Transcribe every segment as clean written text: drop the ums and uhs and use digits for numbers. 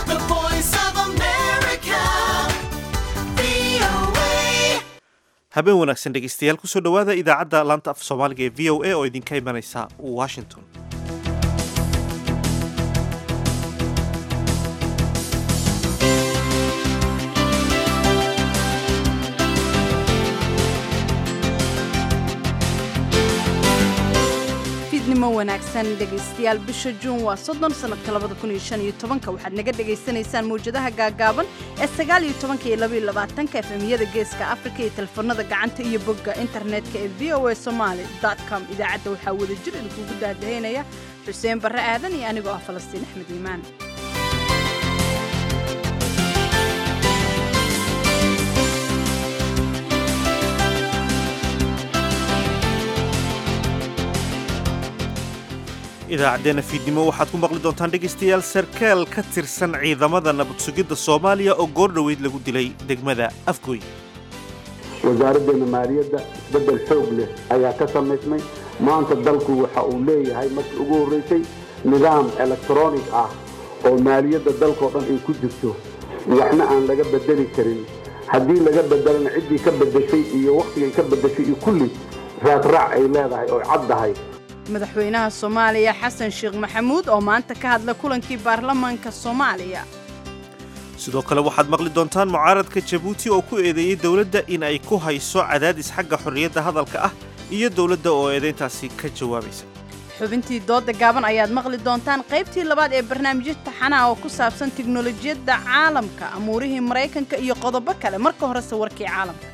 The Voice of America, VOA. habeen wanaagsan dhegeystayaal kusoo dhowaada idaacadda laanta af soomaaliga ee v o a oo idinka imanaysa washington. fiidnimo wanaagsan dhegaystayaal bisha juun waa 30 sanadka 2015 waxaad naga dhegaysanaysaan mawjadaha gaagaaban ee 19 iyo 22 efemiyada geeska Afrika iyo telefoonada gacanta iyo bogga internetka ee voasomali.com. idaacadda waxaa wada jir idinkugu daadaheynaya xuseen barre aadan iyo anigoo ah Falastiin Axmed Iimaan. idaacaddeenna fiidnimo waxaad ku maqli doontaan dhegaystayaal sarkaal ka tirsan ciidamada nabad sugidda soomaaliya oo goordhoweyd lagu dilay degmada afgooy. wasaaraddeena maaliyadda isbeddel xoog leh ayaa ka samaysmay maanta dalku waxa uu leeyahay markii ugu horreysay nidaam elektronic ah oo maaliyadda dalkao dhan ay ku jirto waxna aan laga bedeli karin haddii laga bedelana ciddii ka bedeshay iyo wakhtigay ka bedeshay iyo kulli raadraac ay leedahay oo caddahay. madaxweynaha Soomaaliya Xasan Sheekh Maxamuud oo maanta ka hadla kulankii baarlamaanka Soomaaliya. sidoo kale waxaad maqli doontaan mucaaradka Jabuuti oo ku eedeeyay dawladda in ay ku hayso cadaadis xagga xorriyadda hadalka ah iyo dawladda oo eedeyntaasi ka jawaabaysa. xubintii dooda gaaban ayaad maqli doontaan qaybtii labaad ee barnaamijyada taxanaha oo ku saabsan tiknoolajiyadda caalamka amuurihii Mareykanka iyo qodobo kale marka hore warkii caalamka.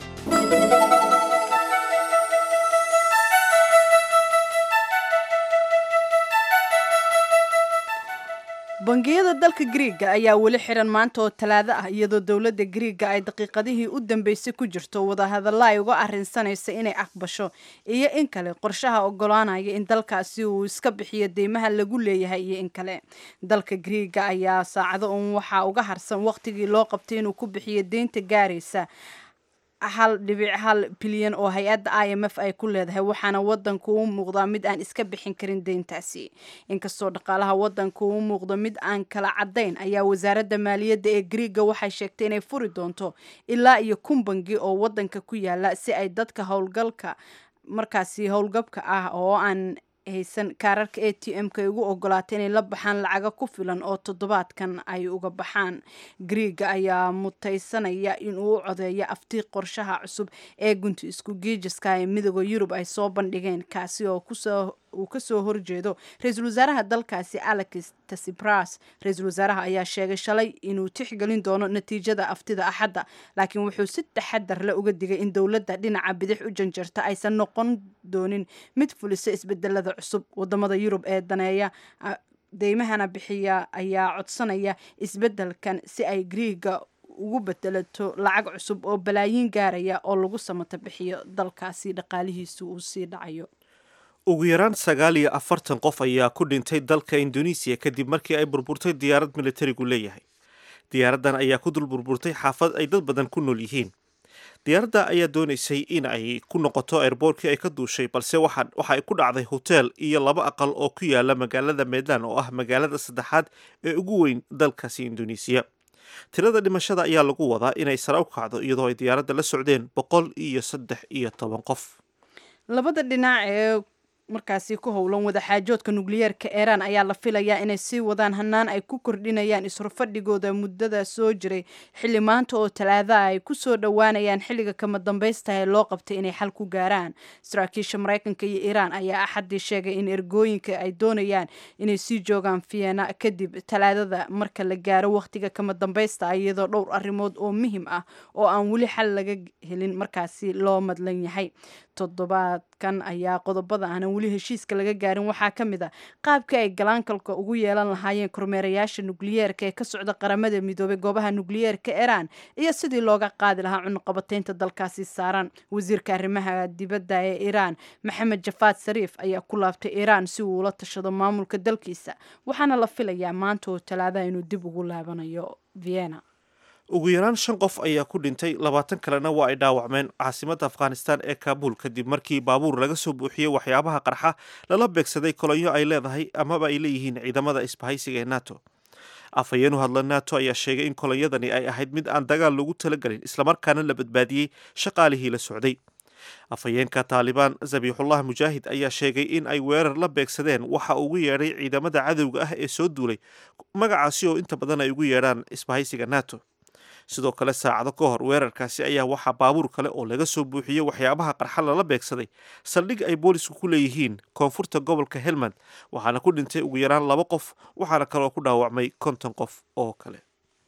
bangiyada dalka Greega ayaa wali xiran maanta oo Talaado ah iyadoo dawladda Greega ay daqiiqadihii u dambeysay ku jirto wadahadalo ay uga arrinsanayso inay aqbasho iyo in kale qorshaha ogolaanaya in dalkaasi uu iska bixiyo deymaha lagu leeyahay iyo in kale. dalka Greega ayaa saacado waxa uga harsan waqtigii loo qabtay inuu ku bixiyo deynta gaaraysa 1.1 bilyan oo hay'adda IMF ay ku leedahay waxaana wadanku u muuqdaa mid aan iska bixin karin deyntaasi. inkastoo dhaqaalaha wadanku u muuqdo mid aan kala cadayn ayaa wasaaradda maaliyadda ee Greega waxay sheegtay inay furi doonto ilaa iyo 1,000 bangi oo wadanka ku yaala si ay dadka howlgabka ah oo aan haysan kaararka ATM-ka ugu ogolaatay inay la baxaan lacaga ku filan oo toddobaadkan ay uga baxaan. Greega ayaa mutaysanaya in uu codeeyo aftii qorshaha cusub ee gunti isku geejiska ee midowga Yurub ay soo bandhigeen kaasi oo uu ka soo horjeedo ra'iisul wasaaraha dalkaasi Alexis Tsipras. ra'iisul wasaaraha ayaa sheegay shalay inuu tixgelin doono natiijada aftida Axadda laakiin wuxuu si taxadar leh uga digay in dawladda dhinaca bidix u janjarta aysan noqon doonin mid fulisa isbedelada cusub. wadamada Yurub ee daneeya deymahana bixiya ayaa codsanaya isbedelkan si ay Greega ugu bedelato lacag cusub oo balaayiin gaaraya oo lagu samata bixiyo dalkaasi dhaqaalihiisu uu sii dhacayo. ugu yaraan 49 qof ayaa ku dhintay dalka Indonesia kadib markii ay burburtay diyaarad militarigu leeyahay. diyaaraddan ayaa ku dul burburtay xaafad ay dad badan ku nool yihiin. diyaaradda ayaa doonaysay in ay ku noqoto airportkii ay ka duushay balse waxa ay ku dhacday hotel iyo 2 aqal oo ku yaala magaalada Medan oo ah magaalada saddexaad ee ugu weyn dalkaasi Indonesia. tirada dhimashada ayaa lagu wadaa inay sare u kacdo iyadoo ay diyaaradda la socdeen 113 qof. labada dhinac ee markaasi ku howlan wadaxaajoodka nukliyeerka Iran ayaa la filayaa inay sii wadaan hanaan ay ku kordhinayaan isrufadhigooda muddada soo jiray xilli maanta oo Talaado ay ku soo dhawaanayaan xilliga kama dambaysta ee loo qabtay inay xal ku gaaraan. saraakiisha Mareykanka iyo Iran ayaa Axaddii sheegay in ergooyinka ay doonayaan inay sii joogaan Vienna kadib Talaadada marka la gaaro waqtiga kama dambaysta iyadoo dhowr arrimood oo muhiim ah oo aan wali xal laga helin markaasi loo madlan yahay. toddobaadkan ayaa qodobada aan wali heshiiska laga gaarin waxaa ka mid ah qaabka ay galaankalka ugu yeelan lahaayeen kormeerayaasha nukliyeerka ee ka socda qaramada midoobay goobaha nukliyeerka Iran iyo sidii looga qaadi lahaa cunaqabataynta dalkaasi saaran. wasiirka arrimaha dibadda ee Iran Maxamed Javad Zarif ayaa ku laabtay Iran si uu ula tashado maamulka dalkiisa waxaana la filayaa maanta oo Talaado inuu dib ugu laabanayo Vienna. ugu yaraan 5 qof ayaa ku dhintay 20 kalena waa ay dhaawacmeen caasimadda Afghanistan ee Kabul kadib markii baabuur laga soo buuxiyey waxyaabaha qarxa lala beegsaday kolonyo ay leedahay amaba ay leeyihiin ciidamada isbahaysiga ee NATO. afhayeen u hadla nato ayaa sheegay in kolonyadani ay ahayd mid aan dagaal lagu talagelin islamarkaana la badbaadiyey shaqaalihii la socday. afhayeenka taalibaan zabiixullah mujaahid ayaa sheegay in ay weerar la beegsadeen waxa ugu yeedhay ciidamada cadowga ah ee soo duulay, magacaasi oo inta badan ay ugu yeedhaan isbahaysiga nato. sidoo kale saacado ka hor weerarkaasi ayaa waxaa baabuur kale oo laga soo buuxiyey waxyaabaha qarxa lala beegsaday saldhig ay boolisku ku leeyihiin koonfurta gobolka helmand, waxaana ku dhintay ugu yaraan 2 qof, waxaana kaloo ku dhaawacmay 50 qof oo kale.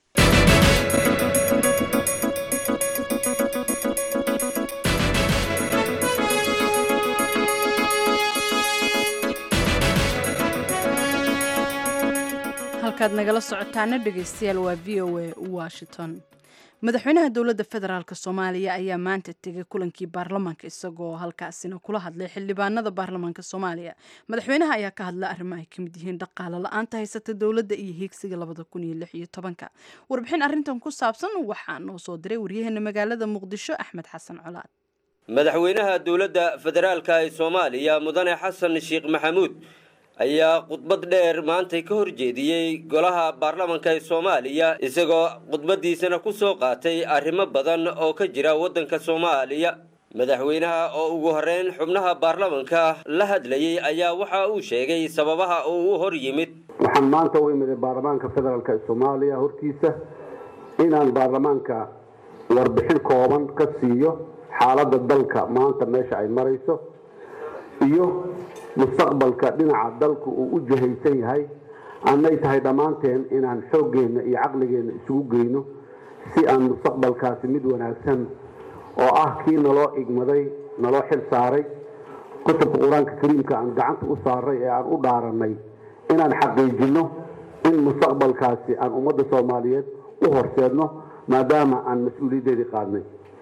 halkaad nagala socotaana dhegaystayaal waa VOA Washington. madaxweynaha dowladda federaalk Soomaaliya ayaa maanta tegay kulankii baarlamaanka isagoo halkaasina kula hadlay xildhibaanada baarlamaanka Soomaaliya. madaxweynaha ayaa ka hadlay arrimo ay kamid yihiin dhaqaale la'aanta haysata dowladda iyo hiigsiga 2016. warbixin arrintan ku saabsan waxaa noo soo diray waryaheena magaalada Muqdisho Axmed Xasan Colaad. madaxweynaha dowladda federaalka ee Soomaaliya mudane Xasan Sheekh Maxamuud ayaa khudbad dheer maanta ka horjeediyay golaha baarlamaanka ee Soomaaliya isagoo khudbadiisana ku soo qaatay arrimo badan oo ka jira wadanka Soomaaliya. madaxweynaha oo ugu horeyn xubnaha baarlamaanka la hadlayay ayaa waxa uu sheegay sababaha uu u hor yimid. waxaan maanta u imid baarlamaanka federaalka ee Soomaaliya hortiisa inaan baarlamaanka warbixin kooban ka siiyo xaaladda dalka maanta meesha ay marayso iyo mustaqbalka dhinaca dalku uu u jahaysan yahay. aanay tahay dhammaanteen inaan xooggeena iyo caqligeena isugu geyno si aan mustaqbalkaasi mid wanaagsan oo ah kii naloo igmaday naloo xil saaray kutubka quraanka kariimka aan gacanta u saaray ee aan u dhaaranay inaan xaqiijino in mustaqbalkaasi aan ummadda Soomaaliyeed u horseedno maadaama aan mas'uuliyaddeedii qaadnay.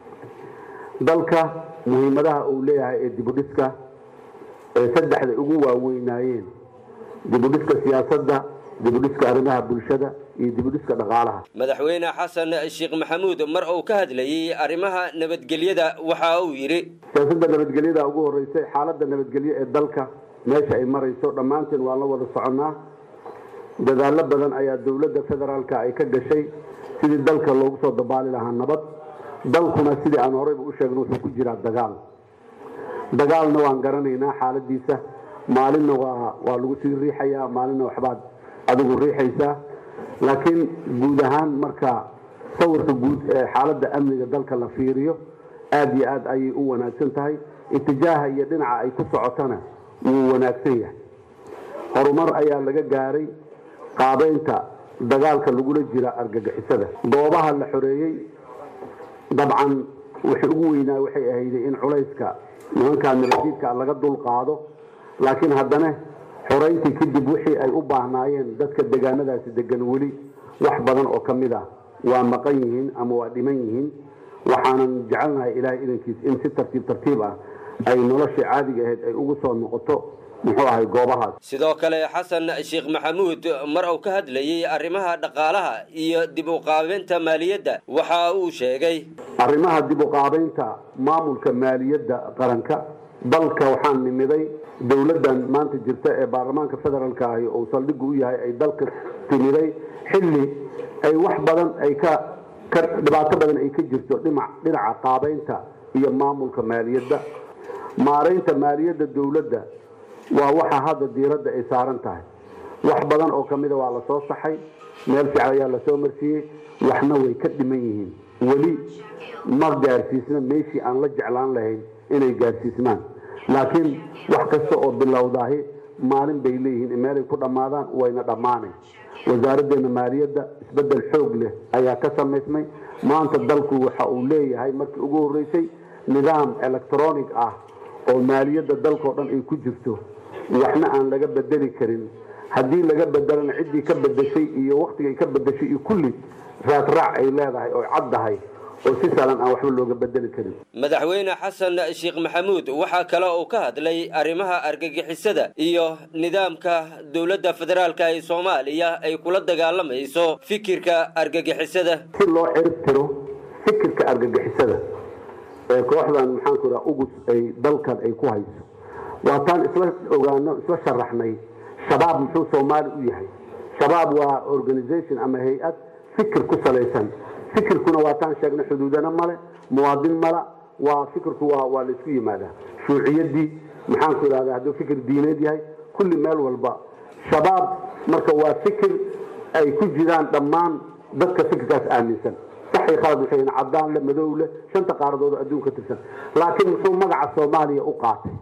dalka muhiimadaha uu leeyahay ee dib u dhiska saddexda ugu waaweynayeen dib u dhiska siyaasadda, dib u dhiska arrimaha bulshada iyo dib u dhiska dhaqaalaha. madaxweyne Xasan Sheekh Maxamuud mar uu ka hadlayay arrimaha nabadgelyada waxa uu yiri siyaasadda nabadgelyada ugu horeysay xaaladda nabadgelyo ee dalka meesha ay marayso dhammaanteen waa la wada soconaa. dadaalo badan ayaa dowladda federaalka ay ka gashay sidii dalka loogu soo dabaali lahaa nabad. dalkuna sidii aan horeyba u sheegnay wuxuu ku jiraa dagaalna waan garanaynaa xaaladiisa. maalinna waa lagu sii riixayaa, maalinna waxbaad adigu riixaysaa. laakiin guud ahaan marka sawirka guud ee xaaladda amniga dalka la fiiriyo aad iyo aad ayay u wanaagsan tahay. itijaaha iyo dhinaca ay ku socotana wuu wanaagsan yahay. horumar ayaa laga gaaray qaabeynta dagaalka lagula jira argagixisada. goobaha la xoreeyey dabcan wixii ugu weynaa waxay ahayd in culayska nimanka milkiiska laga dul qaado, laakiin haddana xoreyntii kadib wixii ay u baahnaayeen dadka deegaanadaasi degan weli wax badan oo kamid ah waa maqan yihiin ama waa dhiman yihiin. waxaanan jecelnahay ilaahay idankiis in si tartiib ah ay nolosha caadiga ahayd ay ugu soo noqoto muxuu ahay goobahaas. sidoo kale Xasan Sheekh Maxamuud mar uu ka hadlayay arrimaha dhaqaalaha iyo dib u qaabeynta maaliyadda waxa uu sheegay arrimaha dib u qaabeynta maamulka maaliyadda qaranka dalka. waxaan nimiday dowladdan maanta jirta ee baarlamaanka federaalka ah oo saldhig u yahay ay dalka timiday xilli ay wax badan ay ka dhibaato badan ay ka jirto dhinaca qaabeynta iyo maamulka maaliyadda. maareynta maaliyadda dowladda waa waxa hadda diiradda ay saaran tahay. wax badan oo kamid ah waa la soo saxay, meel fiican ayaa la soo marsiiyey, waxna way ka dhiman yihiin. weli ma gaarsiisna meeshii aan la jeclaan lahayn inay gaarsiismaan. laakiin wax kasta oo bilowdaahi maalin bay leeyihiin meelay ku dhammaadaan wayna dhammaanay. wasaaraddeena maaliyadda isbeddel xoog leh ayaa ka samaysmay. maanta dalku waxa uu leeyahay markii ugu horreysay nidaam electronic ah oo maaliyadda dalkoo dhan ay ku jirto, waxna aan laga bedeli karin. haddii laga bedelana ciddii ka bedeshay iyo waqtiga ay ka bedeshay iyo kulli raadraac ay leedahay oo caddahay oo si sahlan aan waxba looga bedeli karin. madaxweyne Xasan Sheekh Maxamuud waxa kale oo ka hadlay arrimaha argagixisada iyo nidaamka dowladda federaalka ee Soomaaliya ay kula dagaalamayso fikirka argagixisada si loo ciribtiro fikirka argagixisada ee kooxdan maxaan ku raacay ugu ay dalkan ay ku hayso. waa taan isla ogaano isla sharaxnay shabaab muxuu Soomaali u yahay, shabaab waa organization ama hay-ad fikir ku salaysan fikirkuna waa taan sheegnay xuduudana male muwaadin mala waa fikirku waa la isku yimaadaa shuuciyadii maxaan ku idhahdaa hadduu fikir diineed yahay kulli meel walba shabaab marka waa fikir ay ku jiraan dhammaan dadka fikirkaas aaminsan saxii khalad waxay cadaan le madow le shanta qaaradood adduunka tirsan laakiin muxuu magaca Soomaaliya u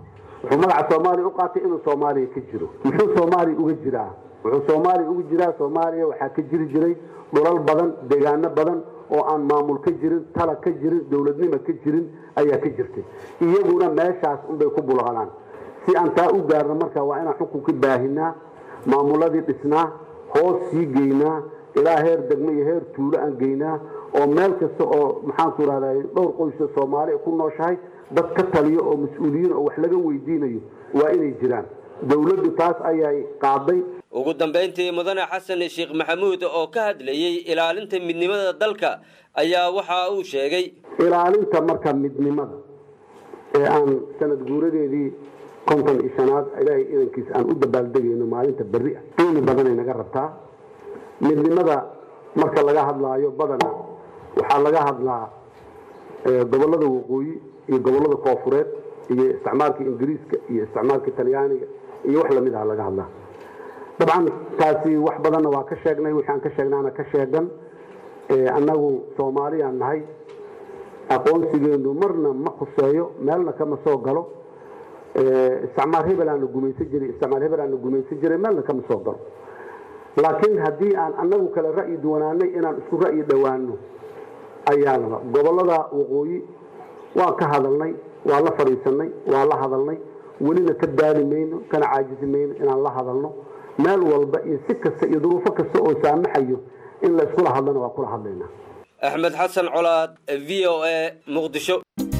qaatay inuu Soomaaliya ka jiro muxuu Soomaaliya uga jiraa Soomaaliya waxaa ka jiri jiray dhulal badan deegaano badan oo aan maamul ka jirin tala ka jirin dawladnimo ka jirin ayaa ka jirtay iyaguna meeshaas unbay ku bulqadaan si aan taa u gaarno marka waa inaan xukunka baahinaa maamuladii dhisnaa hoos sii geynaa ilaa heer degmo iyo heer tuulo aan geynaa oo meel kasta oo maxaan ku raadayay dhowr qoys oo Soomaali ku nooshahay dad ka taliyo oo mas'uuliyiin oo wax laga weydiinayo waa inay jiraan dawladdu taas ayay qaaday ugu dambeyntii mudane xasan sheekh maxamuud oo ka hadlayay ilaalinta midnimada dalka ayaa waxa uu sheegay ilaalinta marka midnimada ee aan sanad guuradeedii konton ishanaad ilaahay idankiis aan u dabaaldegayno maalinta berri ah qiimo badan ay naga rabtaa midnimada marka laga hadlaayo badana waxaa laga hadlaa gobolada waqooyi iyo gobolada koonfureed iyo isticmaalka ingiriiska iyo isticmaalka talyaaniga iyo wax lamid ah laga hadlaa dabcan taasi wax badanna waa ka sheegnay wixii aan ka sheegnaana ka sheegan annagu Soomaaliyaan nahay aqoonsigeenu marna ma khuseeyo meelna kama soo galo isticmaal hebel aan gumaysan jiray meelna kama soo galo laakiin haddii aan annagu kala ra'yi duwanaanay inaan isku ra'yi dhawaano ayaanaba gobolada waqooyi waan ka hadalnay waa la fariisanay waa la hadalnay welina ka daali mayno kana caajisi mayno inaan la hadalno meel walba iyo si kasta iyo duruufo kasta oo saamaxayo in la isku hadlana waa kula hadlaynaa axmed xasan colaad VOA muqdisho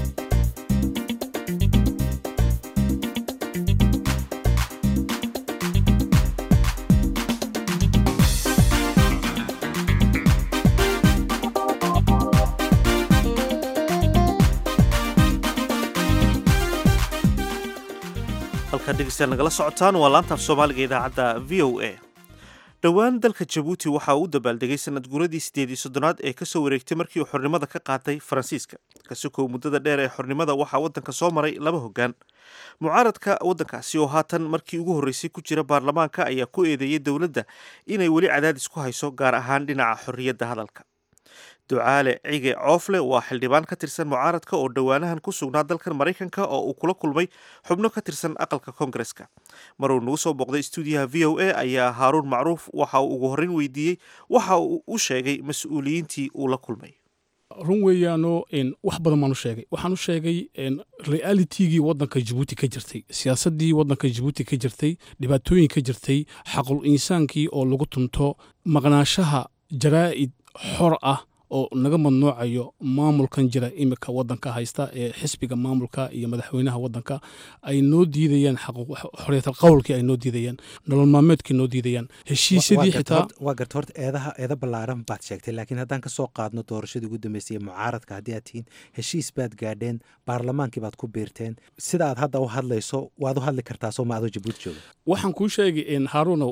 dhegeystayaal nagala socotaan waa laanta af Soomaaliga idaacadda VOA dhawaan dalka Djibouti waxa uu dabaaldegay sanad guuradii 8-aad ee ka soo wareegtay markii uu xornimada ka qaatay Faransiiska kasoo muddada dheer ee xornimada waxa wadanka soo maray laba hoggaan mucaaradka wadankaasi oo haatan markii ugu horeysay ku jira baarlamaanka ayaa ku eedeeyay dawladda inay weli cadaadis ku hayso gaar ahaan dhinaca xorriyadda hadalka ducaale cige coofle waa xildhibaan ka tirsan mucaaradka oo dhawaanahan ku sugnaa dalkan Mareykanka oo uu kula kulmay xubno ka tirsan aqalka Koongreeska maruu nagu soo booqday stuudiyaha VOA ayaa Haaruun Macruuf waxa uu ugu horreyn weydiiyey waxa uu u sheegay mas'uuliyiintii uu la kulmay run weeyaano wax badan baan u sheegay waxaan u sheegay realitigii wadanka Djibouti ka jirtay siyaasadii wadanka Djibouti ka jirtay dhibaatooyin ka jirtay xaqul insaankii oo lagu tunto maqnaashaha jaraa'id xor ah oo naga madnoocayo maamulkan jira imika wadanka haysta ee xisbiga maamulka iyo madaxweynaha wadanka ay noo diidayaan xorriyadda qowlkii ay noo diidayaan nolol maalmeedkii noo diidayaan heshiisyadii xitaa waa garta horta eeda ballaaran baad sheegtay laakiin haddaan ka soo qaadno doorashadii ugu dambeysay mucaaradka haddii aad tihiin heshiis baad gaadheen baarlamaankii baad ku biirteen sida aad hadda u hadlayso waad u hadli kartaa soo ma adoo Djibouti jooga waxaan kuu sheegay Haaruunow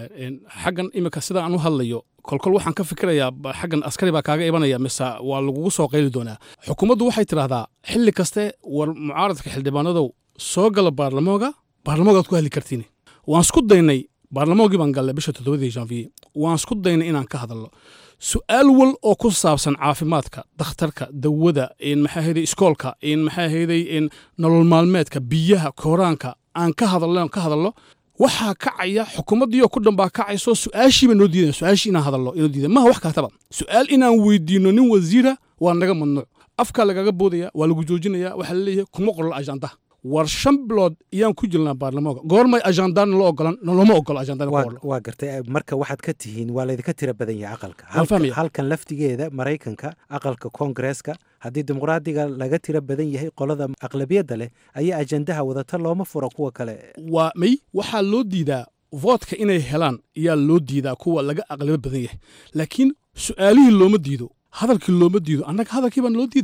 xaggan imika sida aan u hadlayo kolkol waxaan ka fikirayaa xaggan askari baa kaaga ibanaya mise waa lagugu soo qayli doonaa xukuumaddu waxay tidhaahdaa xilli kaste war mucaaradka xildhibaanadow soo gala baarlamoogaad ku hadli kartiin waan isku daynay baarlamoogii baan gallay bisha 7 Janvier waan isku daynay inaan ka hadalno su'aal wal oo ku saabsan caafimaadka dhakhtarka dawada maxaa heeday iskoolka maxaa heeday nolol maalmeedka biyaha kooraanka aan ka hadalno waxaa kacaya xukuumaddii oo ku dhanbaa kacayso su'aashiiba noo diidan su'aashii inaan hadalno inoo diidan maaha wax kaataba su'aal inaan weydiino nin wasiira waa naga mamnuuc afka lagaga boodaya waa lagu joojinaya waxaa la leeyahay kuma qoran ajandaha war 5 bilood ayaan ku jirnaa baarlamaanka goormay ajandaan loo ogolan looma ogolo ajandaan waa gartay marka waxaad ka tihiin waa laydinka tira badan yahay aqalka halkan laftigeeda Mareykanka aqalka Koongreeska haddii dimuqraadiga laga tira badan yahay qolada aqlabiyadda leh ayaa ajandaha wadata looma furo kuwa kale waa may waxaa loo diidaa voodka inay helaan ayaa loo diidaa kuwa laga aqlabiyad badan yahay laakiin su'aalihii looma diido hadalkii looma diido annaga hadalkii baan loo diidayaa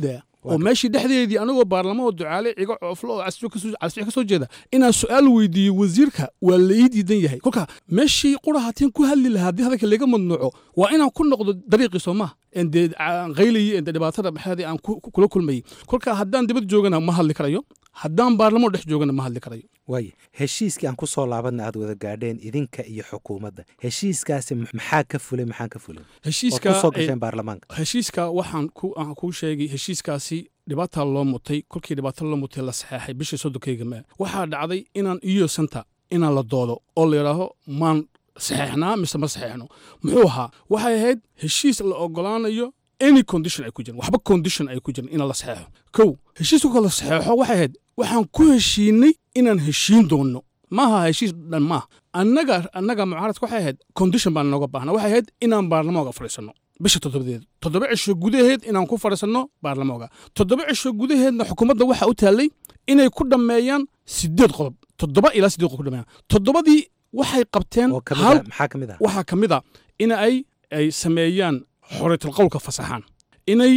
oo meeshii dhexdeedii anagoo baarlamo oo ducaale ciga cooflo oo casfiix ka soo jeeda inaan su'aal weydiiyo wasiirka waa la ii diidan yahay kolka meeshii qurahateen ku hadli lahaa haddii hadalka laga madnuuco waa inaan ku noqdo dariiqii soomaa dee qaylayay dee dhibaatada maxaadii aan kula kulmayay kolka haddaan dibad joogana ma hadli karayo haddaan baarlamo dhex joogana ma hadli karayo waaye heshiiskii aan ku soo laabadna aad wada gaadheen idinka iyo xukuumadda heshiiskaasi maxaa ka fulay maxaan ka fulin heshiiska soo gasheen baarlamaanka heshiiska waxaan kuu sheegay heshiiskaasi dhibaataa loo mutay kolkii dhibaato loo mutay la saxeexay bishii sodonkeyga maa waxaa dhacday inaan iyo santa inaan la doodo oo la yidhaaho maan saxeexnaa mise ma saxeexno muxuu ahaa waxay ahayd heshiis la ogolaanayo any condition ay ku jiran waxba condition ay ku jiran in la saxeexo kow heshiiska kala saxeexo waxay ahayd waxaan ku heshiinay inaan heshiin doono maaha heshiis dhan maaha annaga mucaaradka waxay ahayd condition baan nooga baahna waxay ahayd inaan baarlamooga fadhiisanno bisha 7 cisho gudaheed inaan ku fadhiisanno baarlamooga 7 cisho gudaheedna xukuumadda waxa u taallay inay ku dhammeeyaan 8 qodob 7 ilaa 8 qodob ku dhammeeyaan 7dii waxay qabteen maxaa kamid ah waxaa kamid ah in ay sameeyaan xoriyatul qowlka fasaxaan inay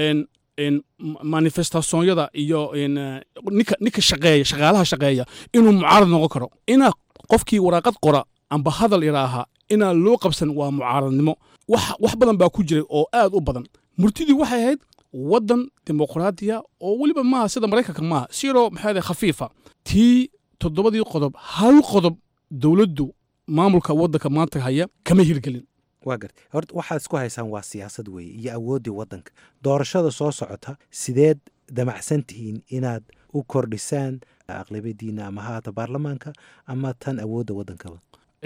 manifestasyonyada iyo ninka shaqaalaha shaqeeya inuu mucaarad noqon karo ina qofkii waraaqad qora amba hadal iraaha inaan loo qabsan waa mucaaradnimo wax badan baa ku jiray oo aad u badan murtidii waxay ahayd waddan dimuqraadiya oo weliba maaha sida maraykanka maaha siro maxaa khafiifa tii 7 qodob hal qodob dowladdu maamulka waddanka maanta haya kama hirgelin waa gartay horta waxaad isku haysaan waa siyaasad weeye iyo awooddii waddanka doorashada soo socota sideed damacsan tihiin inaad u kordhisaan aqlabiyadiina ama haata baarlamaanka ama tan awoodda waddankaba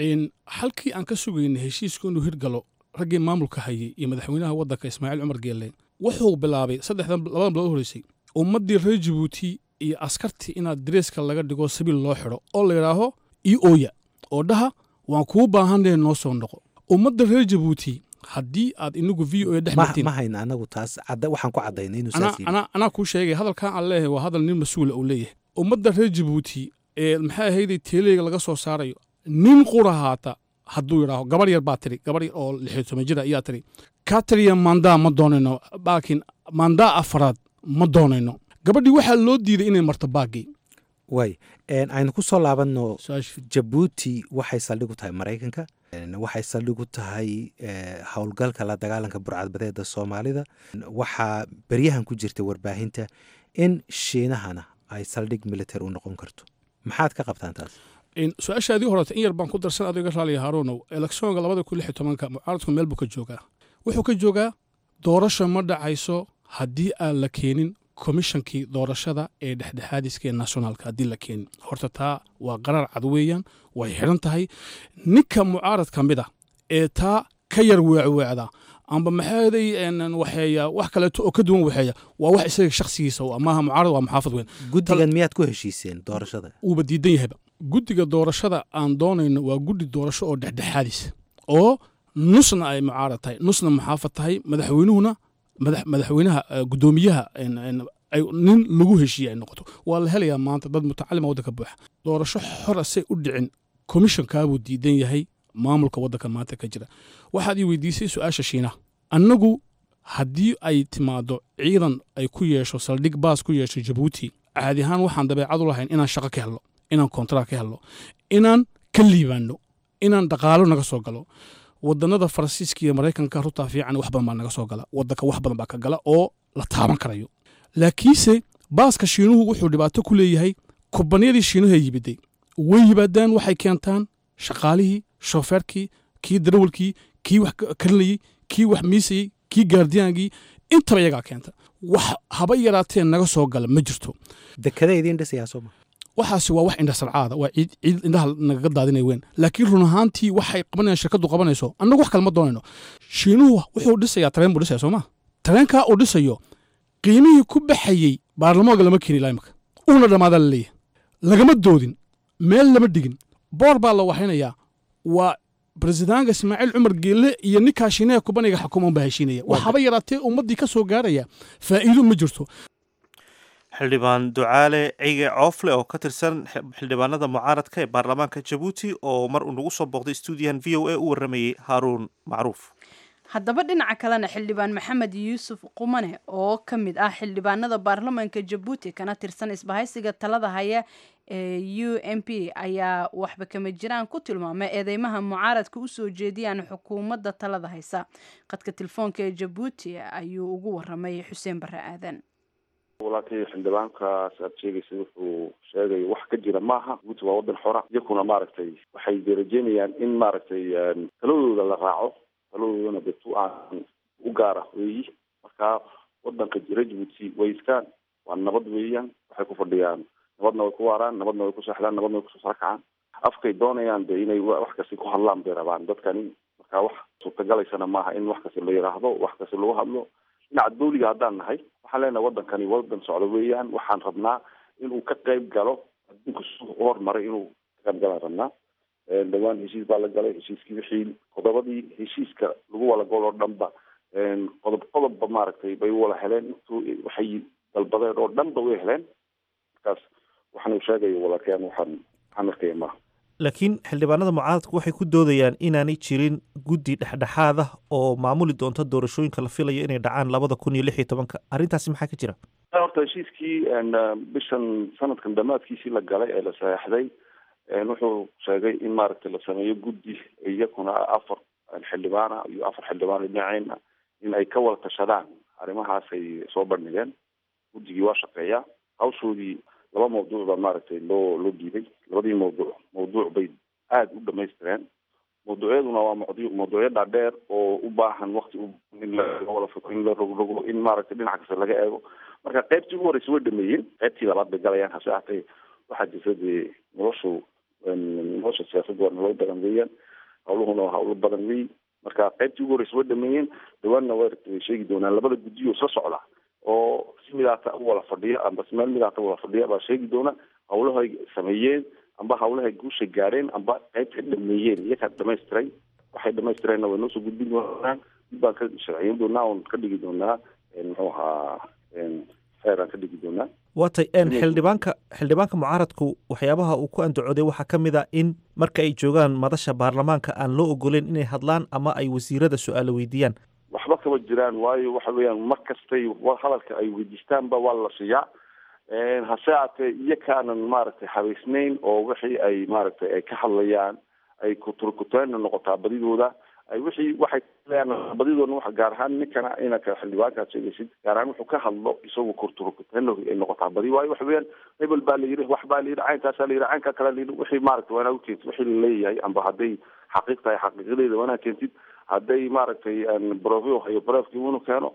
halkii aan ka sugaynay heshiisku inuu hirgalo raggii maamulka hayay iyo madaxweynaha waddanka ismaaciil cumar geelle wuxuu bilaabay 2 bilood horeysay ummaddii reer jabuuti iyo askartii inaad dareeska laga dhigo sabiil loo xidho oo la yidhaaho io ooya oo dhaha waan kuu baahanay noo soo noqo ummadda reer jabuuti haddii aad inagu v o dhex martiin ma hayna anagu taas waxaan ku cadaynay inuu saasi ana ku sheegay hadalkan aan leeyahay waa hadal nin mas'uul uu leeyahay ummadda reer jabuuti maxay ahayd teeleega laga soo saarayo nin qurahaata hadduu yidhaaho gabar yar baa tiri gabar yar oo 16 jir ayaa tiri katriya mandaa ma doonayno baakin mandaa afraad ma doonayno gabadhii waxaa loo diiday inay marto baagii way aynu ku soo laabanno jabuuti waxay saldhig u tahay maraykanka waxay saldhig u tahay howlgalka la dagaalanka burcadbadeeda soomaalida waxaa beryahan ku jirta warbaahinta in shiinahana ay saldhig military u noqon karto maxaad ka qabtaan taas su-aashaadii horeta in yar baan ku darsan adiga raaliya haaruunow eleksoonka 2016 mucaaradku meel buu ka joogaa wuxuu ka joogaa doorasho ma dhacayso haddii aan la keenin komishankii doorashada ee dhexdhexaadiska ee nationalka haddii la keenin horta taa waa qarar cad weeyaan way xidhan tahay ninka mucaarad ka mid ah ee taa ka yar weecweecda amba maxaaday waxeeya wax kaleeto oo ka duwan waxeeya waa wax isaga shakhsigiisa maaha mucaarad waa maxaafad weyn guddigan miyaad ku heshiiseen doorashada uuba diidan yahayba guddiga doorashada aan doonayno waa guddi doorasho oo dhexdhexaadis oo nusna ay mucaarad tahay nusna maxaafad tahay madaxweynaha guddoomiyaha nin lagu heshiiye ay noqoto waa la helayaa maanta dad mutacalima waddanka buuxa doorasho xora say u dhicin komishankaabuu diidan yahay maamulka waddanka maanta ka jira waxaad ii weydiisay su-aasha shiinaha annagu haddii ay timaado ciidan ay ku yeesho saldhig baas ku yeesho jabuuti caadi ahaan waxaan dabeecad u lahayn inaan shaqo ka helno inaan kontrak ka helno inaan ka liibaanno inaan dhaqaalo naga soo galo wadannada faransiiska iyo maraykanka rutaa fiican wax badan baa naga soo gala waddanka wax badan baa ka gala oo la taaban karayo laakiinse baaska shiinuhu wuxuu dhibaato ku leeyahay kubaniyadii shiinuhu ay yibiday way yimaadaan waxay keentaan shaqaalihii shoofeerkii kii darawalkii kii wax karinayey kii wax miisayey kii gaardiyaankii intaba iyagaa keenta wax haba yaraatee naga soo gala ma jirto dekada idiin dhisayaa sooma waxaasi waa wax indhasarcaada waa ciid indhaha nagaga daadinay weyn laakiin run ahaantii waxay qabanayaan shirkaddu qabanayso annagu wax kale ma doonayno shiinuhu wuxuu dhisayaa tareen buu dhisaya sooma tareenkaa uu dhisayo qiimihii ku baxayey baarlamooga lama keeni ilaa imaka uuna dhammaadaa la leeyahay lagama doodin meel lama dhigin boor baa la waxaynayaa waa بريزيدانka Ismaaciil Cumar Geelle iyo ninka Shiinaha kubaniga xukuuman baa heshiinaya waxaba yaraatay ummadii ka soo gaaraya faa'iido ma jirto xildhibaan ducaale cige coofle oo ka tirsan xildhibaanada mucaaradka ee baarlamaanka Jabuuti oo mar uu nagu soo booqday stuudiyahan VOA u waramayay Haaruun Macruuf haddaba dhinaca kalena xildhibaan maxamed yuusuf qumane oo ka mid ah xildhibaanada baarlamaanka jabuuti kana tirsan isbahaysiga talada haya ee u m p ayaa waxba kama jiraan ku tilmaamay eedeymaha mucaaradka usoo jeediyaan xukuumadda talada haysa qadka telefoonka ee jabuuti ayuu ugu waramay xuseen bare aadan walaalkay xildhibaankaas aad sheegaysa wuxuu sheegay wax ka jira maaha jabuuti waa wadan xora iyakuna maaragtay waxay rajeynayaan in maaragtay taladooda la raaco taladoodana dadku aan u gaara weeyi marka wadanka jira jabuuti way iskaan waa nabad weeyaan waxay ku fadhiyaan nabadna way ku waaraan nabadna way ku seexdaan nabadna way kusoo sarakacaan afkay doonayaan de inay wax kasta ku hadlaan bay rabaan dadkani marka wax suurtagalaysana maaha in wax kasta la yidhaahdo wax kasta lagu hadlo dhinaca dawliga haddaan nahay waxaan leenahay wadankani wadan socdo weeyaan waxaan rabnaa inuu ka qayb galo adduunka suu hormaray inuu ka qayb galaan rabnaa dhawaan heshiis baa la galay heshiiskii wixii qodobadii heshiiska lagu wala gol oo dhanba qodobba maaragtay bay u wala heleen intuu waxay dalbadeen oo dhanba way heleen markaas waxaan sheegayo walaalkeen waxaan arkaya maaha laakiin xildhibaanada mucaaradku waxay ku doodayaan inaanay jirin guddi dhexdhexaad ah oo maamuli doonta doorashooyinka la filayo inay dhacaan 2016 arrintaasi maxaa ka jira horta heshiiskii bishan sanadkan dhammaadkiisii la galay ee la saxeexday wuxuu sheegay in maaragtay la sameeyo guddi iyakuna 4 xildhibaana iyo 4 xildhibaan dhinacayna in ay ka wada tashadaan arrimahaas ay soo bandhigeen guddigii waa shaqeeyaa hawshoodii laba mawduuc baa maaragtay loo dhiibay labadii mawduuc bay aada u dhamaystireen mawduucyaduna waa mawduucyo dhaadheer oo u baahan wakti in lawada fikro in la rogrogo in maaragtay dhinac kasta laga eego marka qaybtii ugu horeysa way dhameeyeen qaybtii labaad bay galayaan hase ahatee waxaa jirta dee nolosha siyaasadda waa naloo badan weeyaan hawluhuna waa hawlo badan wey marka qaybtii ugu horeysa way dhameeyeen dhawaanna way sheegi doonaan labada guddiyo soo socda oo si midaata u wala fadhiya amba si meel midaata wala fadhiya baa sheegi doona hawlahay sameeyeen amba hawlahay guusha gaareen amba qaybta dhameeyeen iyakaa dhamaystiray waxay dhamaystireenna way noo soo gudbin doonaan dib baan ka sharciyin doonaa oon ka dhigi doonaa muxuu ahaa xeer aan ka dhigi doonaa waatay xildhibaanka mucaaradku waxyaabaha uu ku andacooday waxaa ka mid a in marka ay joogaan madasha baarlamaanka aan loo ogoleyn inay hadlaan ama ay wasiirada su-aalo weydiiyaan waxba kama jiraan waayo waxa weeyaan mar kastay hadalka ay weydiistaanba waa la siiyaa hase aatee iyakaanan maaragtay habaysnayn oo wixii ay maaragtay ay ka hadlayaan ay kuturkuteenna noqotaa badidooda ay wixii waxay leeyaan badidoodna waxa gaar ahaan ninkana inaka xildhibaankaad sheegaysid gaar ahaan wuxuu ka hadlo isagu kurturkuteenna ay noqotaa badi waayo waxa weeyaan hebel baa la yidhi wax baa la yidhi caynkaasaa la yidhi caynkaa kale la yidhi wixii maaragtay waanaa ukeentid wixii la leeyahay amba hadday xaqiiq tahay xaqiiqadeeda waanaa keentid hadday maaragtay brofio hayo brofkii unu keeno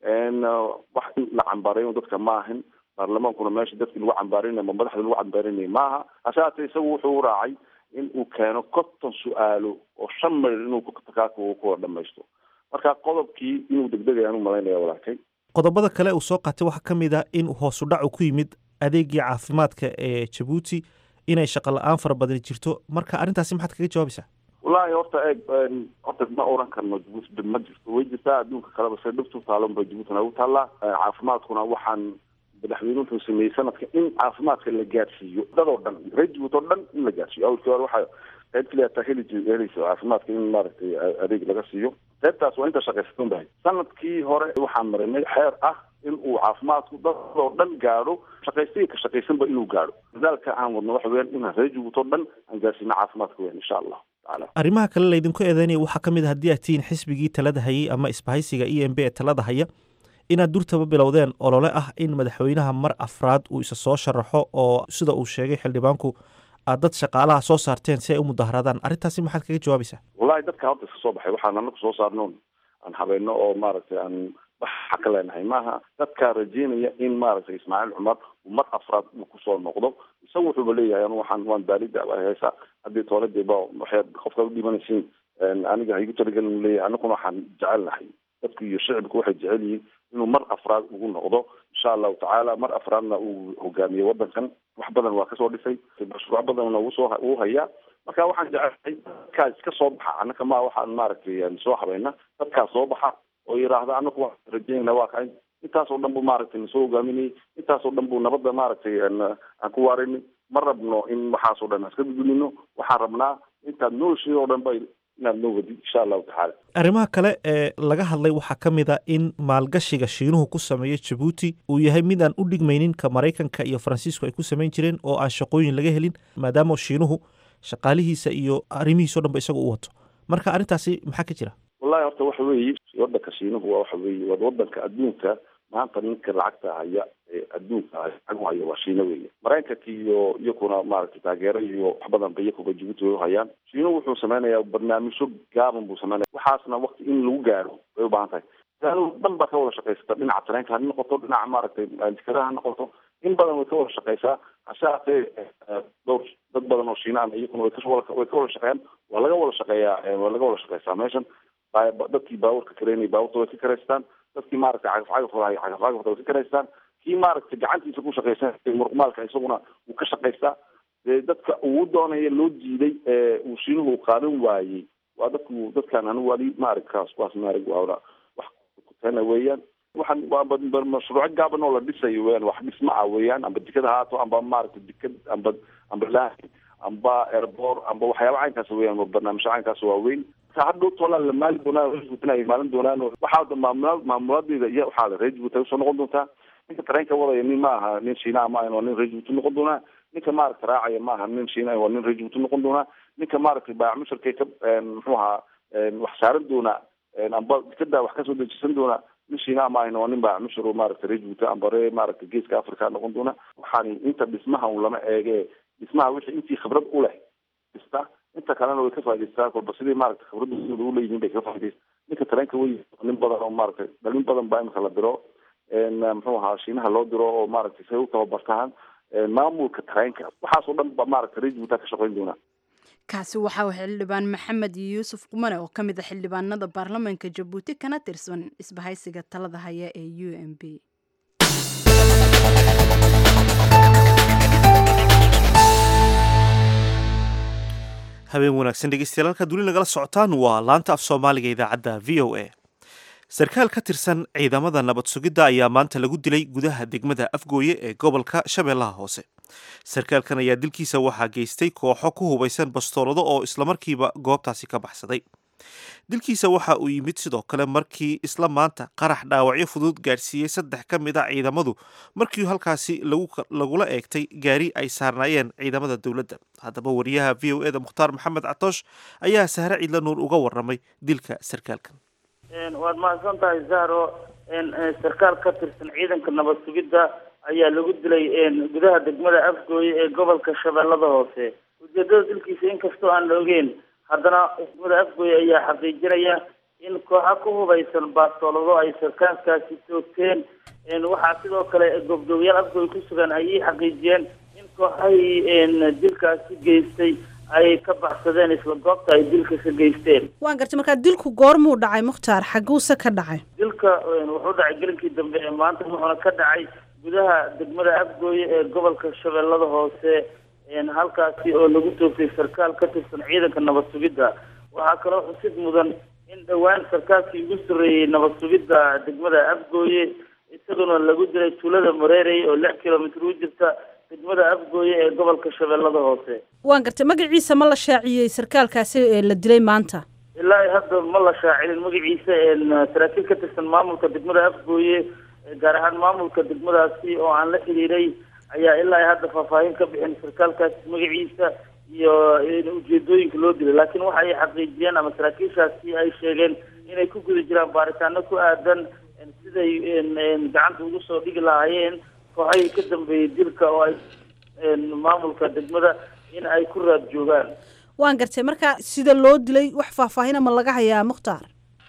wax in la cambaareeyo dadka ma ahin baarlamaankuna meesha dadkii lagu cambaarinay ama madaxda lagu cambaarinay maaha hase haatee isagu wuxuu raacay in uu keeno 50 su-aalo oo 5 mayl inuu kuwada dhamaysto marka qodobkii inuu degdegayaan u malaynaya walaalkay qodobada kale uu soo qaatay waxaa ka mid ah in hoos u dhac ku yimid adeegii caafimaadka ee Jabuuti inay shaqo la-aan fara badan jirto marka arrintaasi maxaad kaga jawaabaysaa wallaahi horta ma oran karno Jabuuti dhib ma jirto way jirtaa adduunka kaleba se dhibtu taalon bay Jabuutina ugu taallaa caafimaadkuna waxaan madaxweyne wuxuu sameeyey sanadka in caafimaadka la gaarsiiyo dadoo dhan reer Jabuuti oo dhan in la gaarsiiyo awalkii hore waxaa qayb kaliya taa helaysa caafimaadka in maaragtay adeeg laga siiyo qaybtaas waa inta shaqaysaton bahay sanadkii hore waxaan marinay xeer ah in uu caafimaadku dadoo dhan gaadho shaqaystay ka shaqaysanba inuu gaadho dadaalka aan wadno waxa weeyaan in reer Jabuuti oo dhan aan gaarsiino caafimaadka weyn insha allah arrimaha kale laydinku eedeynaya waxaa ka mid a haddii aad tihiin xisbigii talada hayay ama isbahaysiga e m b ee talada haya inaad durtaba bilowdeen olole ah in madaxweynaha mar afraad uu isa soo sharaxo oo sida uu sheegay xildhibaanku aad dad shaqaalaha soo saarteen si ay u mudaharaadaan arrintaasi maxaad kaga jawaabaysaa wallahi dadka horta iska soo baxay waxaan anaku soo saarnoon aan habeeno oo maaragtay aan waxa ka leenahay maaha dadkaa rajeynaya in maaragtay ismaaciil cumar uu mar afraad uu kusoo noqdo isagu wuxuuba leeyahay anu waan baalida haysa haddii tooladeba waxay qofka u dhimanaysiin aniga haygu talagelin leeyahay anaguna waxaan jecelnahay dadku iyo shicibku waxay jecel yihiin inuu mar afraad ugu noqdo insha allahu tacaala mar afraadna uu hogaamiyey wadankan wax badan waa kasoo dhisay mashruuc badanna uu hayaa marka waxaan jecelahay dadkaa iska soo baxa annaka ma waxaan maaragtay soo habayna dadkaa soo baxa oo yidhaahda anaku waan rajeynayna waa kain intaasoo dhan buu maaragtay nasoo hogaaminayay intaasoo dhan buu nabadda maaragtay aan ku waaraynin ma rabno in waxaasoo dhan aan iska gudunino waxaan rabnaa intaad noloshii oo dhan bay inaad noo wadid insha allahu tacaala. arrimaha kale ee laga hadlay waxaa ka mid a in maalgashiga shiinuhu ku sameeyo jabuuti uu yahay mid aan u dhigmaynin ka maraykanka iyo faransiisku ay ku samayn jireen oo aan shaqooyin laga helin maadaama shiinuhu shaqaalihiisa iyo arrimihiisa o dhan ba isaga u wato marka arrintaasi maxaa ka jira? wallahi horta waxa weeye wadanka shiinuhu waa waxa weeye waa wadanka adduunka maanta ninka lacagta haya ee adduunka lacag haya waa shiina weeye. maraykanka iyo iyakuna maaragtay taageero iyo wax badan ba iyakuba jabuuti way u hayaan. shiinuhu wuxuu sameynayaa barnaamijyo gaaban buu sameynaya waxaasna waqti in lagu gaaro way u baahan tahay. dhan baa ka wada shaqaysata dhinaca tareenka ha noqoto dhinaca maaragtay jikadaha ha noqoto in badan way ka wada shaqaysaa hase haatee dhowr dad badan oo shiinaan iyakuna way ka wada shaqeeyaan waa laga wada shaqeysaa meeshan dadkii baabuurka kareynay baabuurta way ka kareystaan dadkii maaragtay cagafcagafta way ka kareystaan kii maaragtay gacantiisa ku shaqaysan murqumaalka isaguna wuu ka shaqaystaa dadka uu doonaya loo diiday uu shiinuhu qaadan waayey waa dadkan anu wali maaragkaas kuwaas maarag waa wax kutana weeyaan waxaan waa mashruuc gaaban oo la dhisayo weeyaan wax dhisma ah weeyaan amba jikada haato amba maaragtay jikad amba laahi amba airport amba waxyaaba caynkaas weeyaan barnaamijyo caynkaas waaweyn hadhow tola la maali doonaan Jabuuti ay maalin doonaan waxaa maamuladeeda iyo waxaa la Jabuuti soo noqon doontaa ninka tareenka wadaya nin ma aha nin Shiina ma aha nin Jabuuti noqon doonaa ninka maaragtay raacaya ma aha nin Shiina waa nin Jabuuti noqon doonaa ninka maaragtay baac musharkay ka muxuu ahaa wax saaran doonaa amba kada wax ka soo dejisan doonaa nin Shiina ma aha nin baac mushar maaragtay Jabuuti amba maaragtay geeska Afrika noqon doonaa waxaan inta dhismaha uu lama eege dhismaha wixii intii khibrad u leh dhista inta kalena way ka faa'iideystaan kolba sidii maaragtay khibradooda u leeyihiin bay ka faa'iideystaan ninka tareenka way nin badan oo maaragtay dhalin badan baa imika la diro muxuu ahaa shiinaha loo diro oo maaragtay say u tababartaan maamulka tareenka waxaas oo dhan ba maaragtay Jabuuti ka shaqayn doonaa. kaasi waxaa xildhibaan maxamed yuusuf qumane oo ka mid ah xildhibaanada baarlamaanka Jabuuti kana tirsan isbahaysiga talada haya ee UNP. habeen wanaagsan dhegeystayaal halkaad weli nagala socotaan waa laanta af soomaaliga idaacadda v o a sarkaal ka tirsan ciidamada nabad sugidda ayaa maanta lagu dilay gudaha degmada afgooye ee gobolka shabeellaha hoose sarkaalkan ayaa dilkiisa waxaa geystay kooxo ku hubaysan bastoolado oo islamarkiiba goobtaasi ka baxsaday dilkiisa waxa uu yimid sidoo kale markii isla maanta qarax dhaawacyo fudud gaadhsiiyey 3 ka mid a ciidamadu markii halkaasi lagula eegtay gaari ay saarnaayeen ciidamada dowladda. haddaba wariyaha v o eda mukhtaar maxamed catoosh ayaa sahre ciidla nuur uga warramay dilka sarkaalkan. waad mahadsan tahay zahro sarkaal ka tirsan ciidanka nabad sugidda ayaa lagu dilay gudaha degmada afgooye ee gobolka shabeellada hoose. ujeedada dilkiisa inkastoo aan la ogeyn haddana degmada afgooye ayaa xaqiijinaya in kooxa ku hubaysan baastoolado ay sarkaalkaasi toogteen. waxaa sidoo kale gobdoobayaal afgooye ku sugan ayay xaqiijiyeen in kooxahii dilkaasi geystay ay ka baxsadeen isla goobta ay dilka ka geysteen. waan gartay markaa dilku goormuu dhacay mukhtaar xaguuse ka dhacay? dilka wuxuu dhacay gelinkii dambe ee maanta wuxuuna ka dhacay gudaha degmada afgooye ee gobolka shabeellada hoose halkaasi oo lagu toogtay sarkaal ka tirsan ciidanka nabad sugidda. waxaa kaloo xusid mudan in dhowaan sarkaalkii ugu sarreeyey nabad sugidda degmada afgooye isaguna lagu dilay tuulada mareerey oo 6 kilomitir u jirta degmada afgooye ee gobolka shabeellada hoose. waan gartay magaciisa ma la shaaciyey sarkaalkaasi ee la dilay maanta? ilaa hadda ma la shaacinin magaciisa saraakiil ka tirsan maamulka degmada afgooye gaar ahaan maamulka degmadaasi oo aan la xiriiray ayaa ilaa hadda faahfaahin ka bixin sarkaalkaasi magaciisa iyo ujeedooyinka loo dilay laakiin waxa ay xaqiijiyeen ama saraakiishaasi ay sheegeen inay ku guda jiraan baaritaano ku aadan siday gacanta ugu soo dhigi lahaayeen kooxahii ka dambeeyey dilka oo ay maamulka degmada in ay ku raad joogaan. waan gartay marka sida loo dilay wax faahfaahin ama laga hayaa mukhtaar?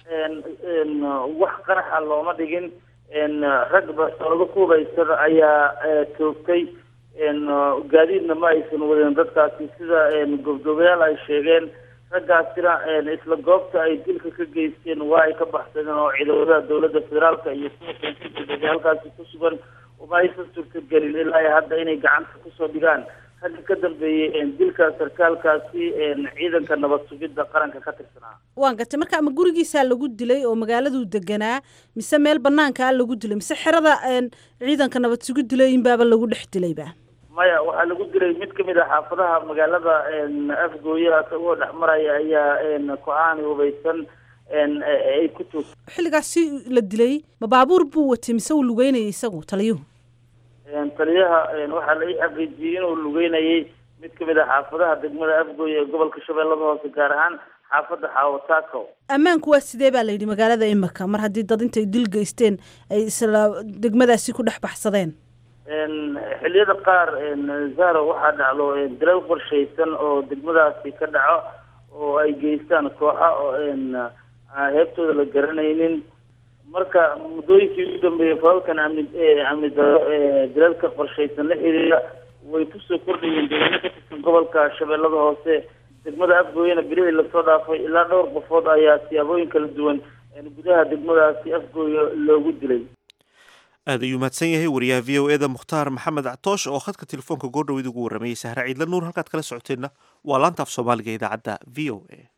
wax qaraxa looma dhigin rag bastoolado ku hubaysan ayaa toogtay gaadiidna ma aysan wadeen dadkaasi sida gobdoobayaal ay sheegeen. raggaasina isla goobta ay dilka ka geysteen waa ay ka baxsadeen oo ciidamada dowladda federaalka iyo kuwa koonfurta halkaasi ku sugan uma aysan suurtagelin ilaa hadda inay gacanta kusoo dhigaan ragga ka dambeeyey dilka sarkaalkaasi ciidanka nabad sugidda qaranka ka tirsanaa. waan gartay marka ama gurigiisaa lagu dilay oo magaaladuu deganaa mise meel banaankaa lagu dilay mise xerada ciidanka nabad sugid dilay in baaba lagu dhex dilayba? maya waxaa lagu dilay mid kamid ah xaafadaha magaalada afgooye asagoo dhex maraya ayaa ku-aan hubaysan ay ku tuug xilligaasi la dilay ma baabuur buu watay mise uu lugeynayay isagu taliyuhu taliyaha waxaa la ii xaqiijiyey inuu lugeynayay mid kamid ah xaafadaha degmada afgooye ee gobolka shabeellada hoose gaar ahaan xaafadda xaawataako. ammaanku waa sidee baa layidhi magaalada imika mar haddii dad intay dil geysteen ay isla degmadaasi ku dhex baxsadeen? xilliyada qaar zahro waxaa dhacdo dilal qorshaysan oo degmadaasi ka dhaco oo ay geystaan kooxa oo heebtooda la garanaynin. marka muddooyinkii ugu dambeeyey falalkan amni daro dilalka qorshaysan la xiriira way kusoo kordhayeen deegaano ka tirsan gobolka shabeellada hoose. degmada afgooyena bilihii lasoo dhaafay ilaa dhowr qofood ayaa siyaabooyin kala duwan gudaha degmadaasi afgooye loogu dilay. aad ayuu mahadsan yahay wariyaha v o eda mukhtaar maxamed ctoosh oo khadka telefoonka goordhaweyd ugu warramayay sahre ciidla nuur. halkaad kala socoteenna waa laanta af soomaaliga idaacadda v o a.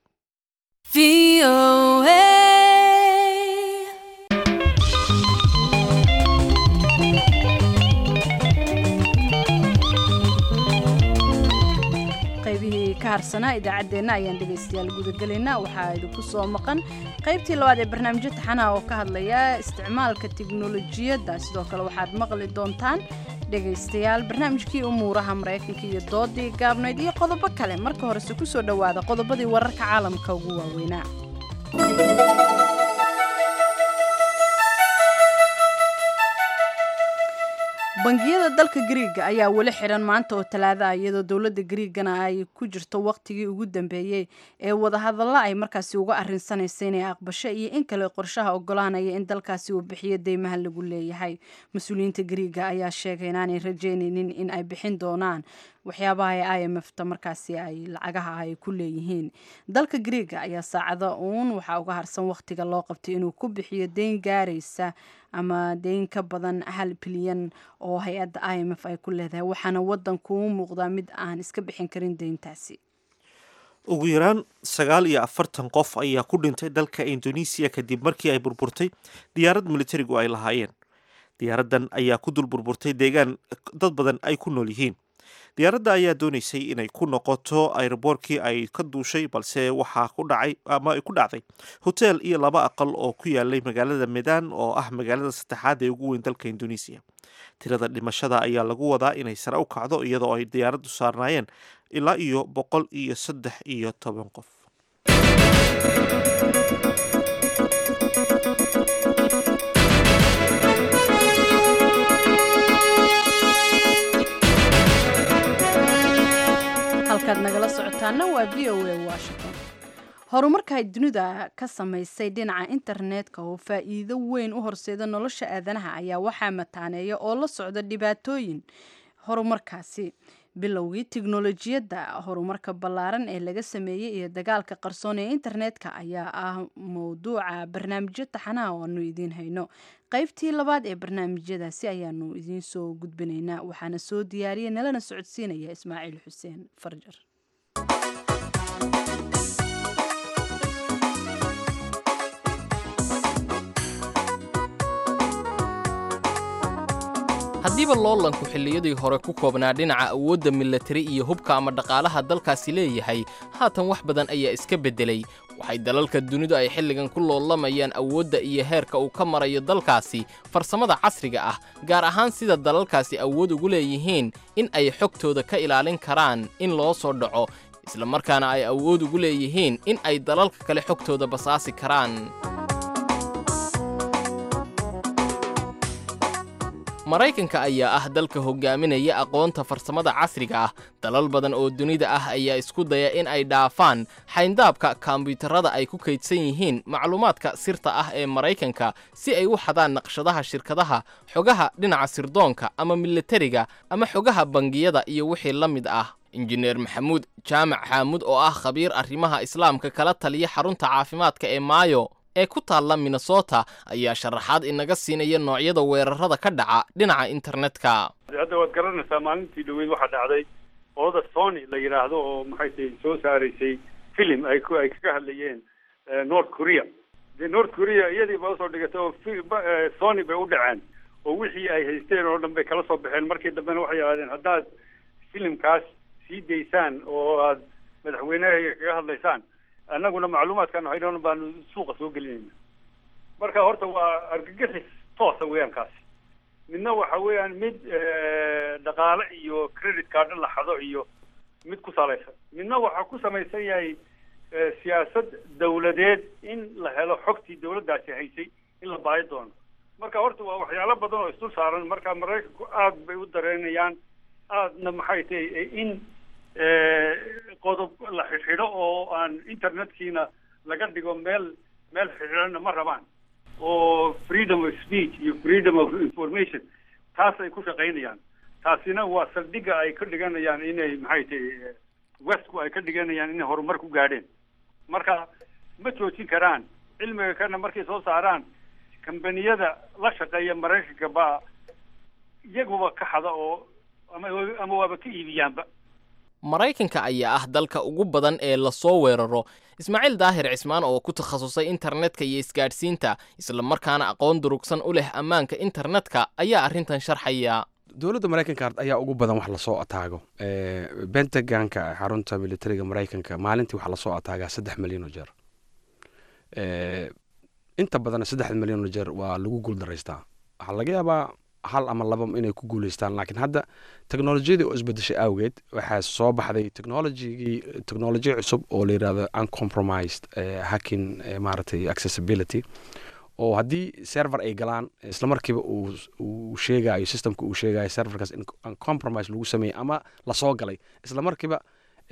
qaybihii ka harsanaa idaacaddeenna ayaan dhegaystayaal gudagelaynaa. waxaa idinku soo maqan qaybtii labaad ee barnaamijyo taxanaha oo ka hadlaya isticmaalka tiknolojiyadda. sidoo kale waxaad maqli doontaan dhegaystayaal barnaamijkii umuuraha maraykanka iyo doodii gaabnayd iyo qodobo kale. marka horese ku soo dhowaada qodobadii wararka caalamka ugu waaweynaa. bangiyada dalka Greega ayaa wali xiran maanta oo Talaado ah iyadoo dawladda Greegana ay ku jirto waqtigii ugu dambeeyay ee wadahadalla ay markaasi uga arrinsanayso inay aqbasho iyo in kale qorshaha ogolaanaya in dalkaasi uu bixiyo deymaha lagu leeyahay. mas-uuliyiinta Greega ayaa sheegay inaanay rajaynaynin in ay bixin doonaan waxyaabaha ay IMF-ta markaasi ay lacagaha ay ku leeyihiin. dalka Greega ayaa saacado waxa uga harsan waqtiga loo qabtay inuu ku bixiyo deyn gaaraysa ama deyn ka badan 1 bilyan oo hay-adda IMF ay ku leedahay, waxaana wadanku u muuqdaa mid aan iska bixin karin deyntaasi. ugu yaraan 49 qof ayaa ku dhintay dalka Indonesia kadib markii ay burburtay diyaarad militarigu ay lahaayeen. diyaaraddan ayaa ku dul burburtay deegaan dad badan ay ku nool yihiin. diyaaradda ayaa doonaysay inay ku noqoto aeroboortkii ay ka duushay, balse waxaa ku dhacay ama ay ku dhacday hotel iyo 2 aqal oo ku yaalay magaalada Medan oo ah magaalada saddexaad ee ugu weyn dalka Indonesia. tirada dhimashada ayaa lagu wadaa inay sare u kacdo iyadoo ay diyaaraddu saarnaayeen ilaa iyo 113 qof. halkaad nagala socotaana waa v o a Washington. horumarka ay dunida ka samaysay dhinaca internetka oo faa'iido weyn u horseeda nolosha aadanaha ayaa waxaa mataaneeya oo la socda dhibaatooyin. horumarkaasi bilowgii tiknolojiyadda, horumarka ballaaran ee laga sameeyey iyo dagaalka qarsoon ee internetka ayaa ah mowduuca barnaamijyo taxanaha oo aanu idiin hayno. qaybtii labaad ee barnaamijyadaasi ayaanu idiin soo gudbinaynaa, waxaana soo diyaariyay nalana socodsiinaya Ismaaciil Xuseen Farjar. haddiiba loolanku xilliyadii hore ku koobnaa dhinaca awoodda milatari iyo hubka ama dhaqaalaha dalkaasi leeyahay, haatan wax badan ayaa iska beddelay. waxay dalalka dunidu ay xilligan ku loolamayaan awoodda iyo heerka uu ka marayo dalkaasi farsamada casriga ah, gaar ahaan sida dalalkaasi awood ugu leeyihiin in ay xogtooda ka ilaalin karaan in loo soo dhaco, isla markaana ay awood ugu leeyihiin in ay dalalka kale xogtooda basaasi karaan. maraykanka ayaa ah dalka hogaaminaya aqoonta farsamada casriga ah. dalal badan oo dunida ah ayaa isku daya in ay dhaafaan xayndaabka kombiyuutarada ay ku kaydsan yihiin macluumaadka sirta ah ee Maraykanka si ay u xadaan naqshadaha shirkadaha, xogaha dhinaca sirdoonka ama militariga ama xogaha bangiyada iyo wixii la mid ah. injineer Maxamuud Jaamac Xaamud oo ah khabiir arrimaha islaamka kala taliya xarunta caafimaadka ee Mayo ee ku taalla Minnesota ayaa sharaxaad inaga siinaya noocyada weerarada ka dhaca dhinaca internetka. hadda waad garanaysaa maalintii dhaweyd waxaa dhacday ooda Sony la yiraahdo oo maxay soo saaraysay film ay kaga hadlayeen North Korea. North Korea iyadii baa soo dhigatay oo Sony bay u dhaceen oo wixii ay haysteen oo dhan bay kala soo baxeen. markii dambena waxay yiraahdeen haddaad filimkaas sii daysaan oo aad madaxweynaha kaga hadlaysaan annaguna macluumaadkan haynoon baanu suuqa soo gelinayna marka horta waa argagixis toosa weeyaan kaasi midna waxa weeyaan mid dhaqaale iyo credit card la xado iyo mid ku salaysan midna waxa ku samaysan yahay siyaasad dawladeed in la helo xogtii dawladdaasi haysay in la baahi doono marka horta waa waxyaalo badan oo isdul saaran marka maraykanku aad bay u dareenayaan aadna maxay tahay in qodob la xidho oo aan internetkiina laga dhigo meel xidhana ma rabaan oo freedom of speech iyo freedom of information taas ay ku shaqaynayaan taasina waa saldhigga ay ka dhiganayaan inay maxay tahay westku ay ka dhiganayaan inay horumar ku gaadheen marka ma joojin karaan cilmiga kana markay soo saaraan kambaniyada la shaqeeya maraykanka baa iyaguba ka xada oo ama waaba ka iibiyaanba maraykanka ayaa ah dalka ugu badan ee lasoo weeraro ismaaciil daahir cismaan oo ku takhasusay internetka iyo isgaadhsiinta isla markaana aqoon durugsan u leh ammaanka internetka ayaa arrintan sharxaya dowladda maraykanka ayaa ugu badan wax lasoo ataago bentaganka xarunta militariga maraykanka maalintii waxaa lasoo ataagaa 3 milyan oo jeer inta badan 3 milyan oo jeer waa lagu guuldaraystaa waxaa laga yaabaa hal ama laba inay ku guuleystaan laakiin hadda teknolojiyadii oo isbedeshay awgeed waxaa soo baxday teknolojiya cusub oo la yidhahdo uncompromised hacking maaragtay accessibility oo haddii server ay galaan isla markiiba uu sheegayo systemka uu sheegayo serverkaas in uncompromise lagu sameeyey ama lasoo galay isla markiiba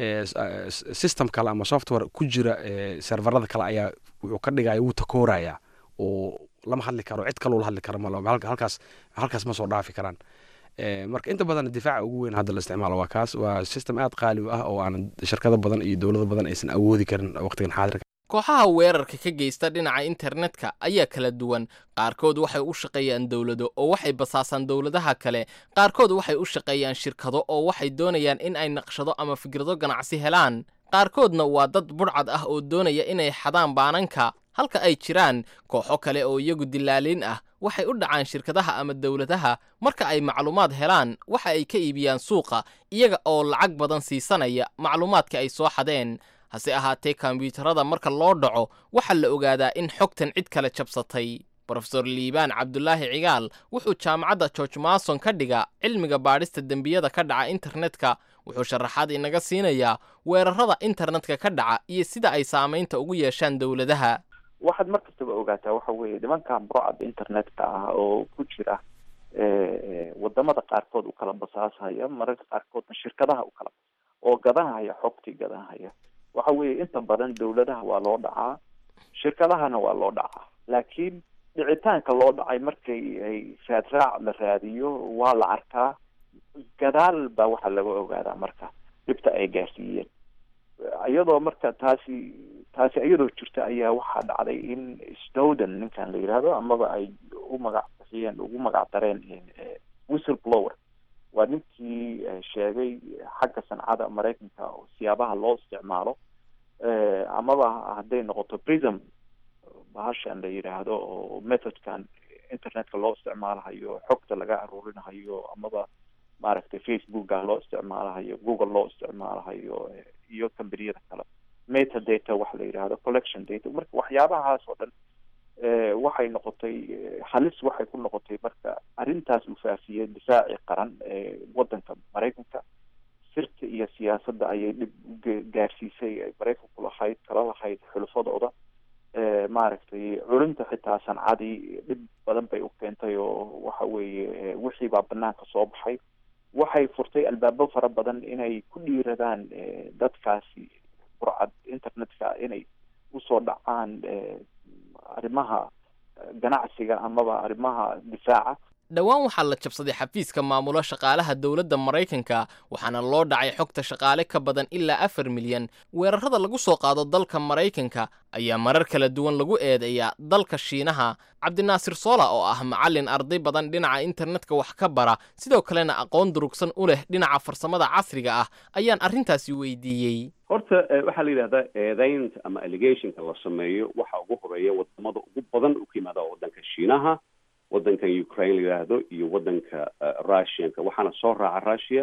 system kale ama software ku jira serverada kale ayaa wuxuu ka dhigaya wuu takoorayaa oo lama hadli karo cid kaloo la hadli karo malo halkaas ma soo dhaafi karaan marka inta badan difaaca ugu weyn hadda la isticmaalo waa kaas waa system aad qaali u ah oo aan shirkado badan iyo dowlado badan aysan awoodi karin waqtigan xaadirka kooxaha weerarka ka geysta dhinaca internetka ayaa kala duwan qaarkood waxay u shaqeeyaan dowlado oo waxay basaasaan dowladaha kale qaarkood waxay u shaqeeyaan shirkado oo waxay doonayaan in ay naqshado ama fikrado ganacsi helaan qaarkoodna waa dad budhcad ah oo doonaya inay xadaan baananka halka ay jiraan kooxo kale oo iyagu dilaaliin ah waxay u dhacaan shirkadaha ama dowladaha marka ay macluumaad helaan waxa ay ka iibiyaan suuqa iyaga oo lacag badan siisanaya macluumaadka ay soo xadeen hase ahaatee kombiyuutarada marka loo dhaco waxaa la ogaadaa in xogtan cid kale jabsatay brofesor liibaan cabdulaahi cigaal wuxuu jaamacadda george mason ka dhiga cilmiga baadhista dembiyada ka dhaca internetka wuxuu sharaxaad inaga siinayaa weerarada internetka ka dhaca iyo sida ay saamaynta ugu yeeshaan dowladaha waxaad mar kastaba ogaataa waxa weeye nimankan burcad internetka ah oo ku jira wadamada qaarkood u kala basaashaya mararka qaarkoodna shirkadaha u kala oo gadanhaya xogtii gadanhaya waxa weeye inta badan dowladaha waa loo dhacaa shirkadahana waa loo dhacaa laakiin dhicitaanka loo dhacay markay ay raadraac la raadiyo waa la arkaa gadaal baa waxaa laga ogaadaa marka dhibta ay gaarsiiyeen iyadoo marka taasi iyadoo jirta ayaa waxaa dhacday in Snowden ninkan la yiraahdo amaba ay ugu magac dareen whistleblower waa ninkii sheegay xagga sancada maraykanka siyaabaha loo isticmaalo amaba hadday noqoto prism bahashan la yiraahdo oo methodkan internetka loo isticmaalayo xogta laga aruurinayo amaba maaragtay facebooka loo isticmaalayo google loo isticmaalayo iyo kambaniyada kale metadata waxa la yiraahdo collection data marka waxyaabahaas oo dhan waxay noqotay halis waxay ku noqotay marka arrintaas uu faafiyay difaaci qaran ee wadanka maraykanka sirta iyo siyaasadda ayay dhib gaarsiisay ay maraykanku lahayd kala lahayd xulufadooda maaragtay culinta xitaa sancadii dhib badan bay u keentay oo waxa weeye wixii baa banaanka soo baxay waxay furtay albaabo fara badan inay ku dhiiradaan dadkaasi burcad internetka inay usoo dhacaan arrimaha ganacsiga amaba arrimaha difaaca dhowaan waxaa la jabsaday xafiiska maamula shaqaalaha dowladda maraykanka waxaana loo dhacay xogta shaqaale ka badan ilaa 4 milyan weerarada lagu soo qaado dalka maraykanka ayaa marar kala duwan lagu eedeeyaa dalka shiinaha cabdinaasir soola oo ah macallin arday badan dhinaca internetka wax ka bara sidoo kalena aqoon durugsan u leh dhinaca farsamada casriga ah ayaan arrintaasi weydiiyey horta waxaa la yidhahdaa eedaynta ama allegationka la sameeyo waxa ugu horeeya wadamada ugu badan u ka yimaada wadanka shiinaha wadankan Ukraine la yiraahdo iyo wadanka Russianka waxaana soo raaca Russia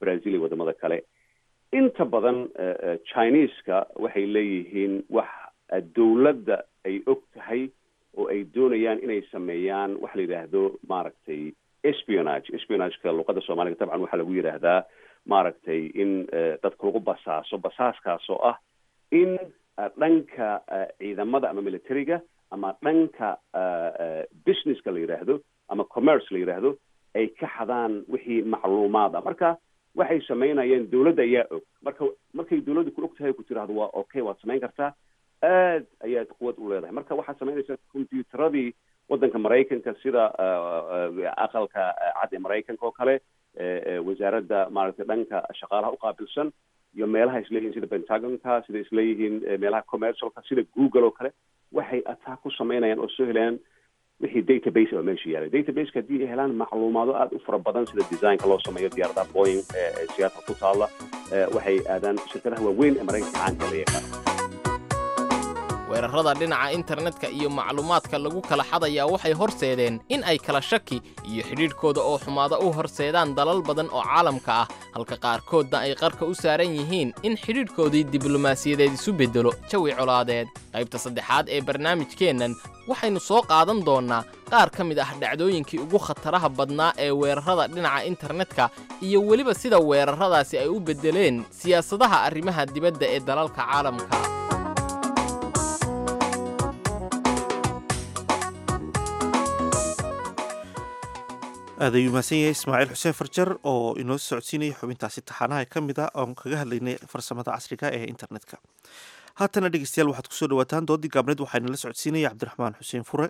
brazil iyo wadamada kale inta badan chineska waxay leeyihiin wax dowladda ay og tahay oo ay doonayaan inay sameeyaan waxa la yidhaahdo maaragtay espionageka luqada soomaaliga dabcan waxaa lagu yidhaahdaa maaragtay in dadka lagu basaaskaas oo ah in dhanka ciidamada ama militariga ama dhanka businesska la yidhaahdo ama commerce la yidhaahdo ay ka xadaan wixii macluumaad ah marka waxay samaynayeen dowladda ayaa og markay dowladda ku og tahay ku tiraahdo waa okay waad samayn kartaa aad ayaad quwad u leedahay marka waxaad samaynaysaa combyuteradii waddanka maraykanka sida aqalka cad ee maraykanka oo kale wasaaradda maaragtay dhanka shaqaalaha uqaabilsan iyo meelaha isleeyihiin sida pentagonka sida isleeyihiin meelaha commercialka sida google oo kale waxay attack ku samaynayaan oo soo helayaan wixii database oo meesha yaalay databaseka haddii ay helaan macluumaado aada u fara badan sida designka loo sameeyo diyaaradaha boeing ee siyaasada ku taalla waxay aadaan shirkadaha waaweyn ee maraykanka caanka la yaqaan weerarrada dhinaca internetka iyo macluumaadka lagu kala xadayaa waxay horseedeen in ay kala shaki iyo xidhiidhkooda oo xumaada u horseedaan dalal badan oo caalamka ah halka qaarkoodna ay qarka u saaran yihiin in xidhiidhkoodii diblomaasiyadeed isu beddelo jawi colaadeed qaybta saddexaad ee barnaamijkeennan waxaynu soo qaadan doonnaa qaar ka mid ah dhacdooyinkii ugu khataraha badnaa ee weerarrada dhinaca internetka iyo weliba sida weerarradaasi ay u beddeleen siyaasadaha arrimaha dibadda ee dalalka caalamka aad ayuu mahadsan yahay ismaaciil xuseen farjar oo inoo socodsiinaya xubintaasi taxaanaha ka mid ah oon kaga hadlaynay farsamada casriga ee internetka haatana dhegeystayaal waxaad kusoo dhawaataan doodii gaabneed waxaana la socodsiinaya cabdiraxmaan xuseen fure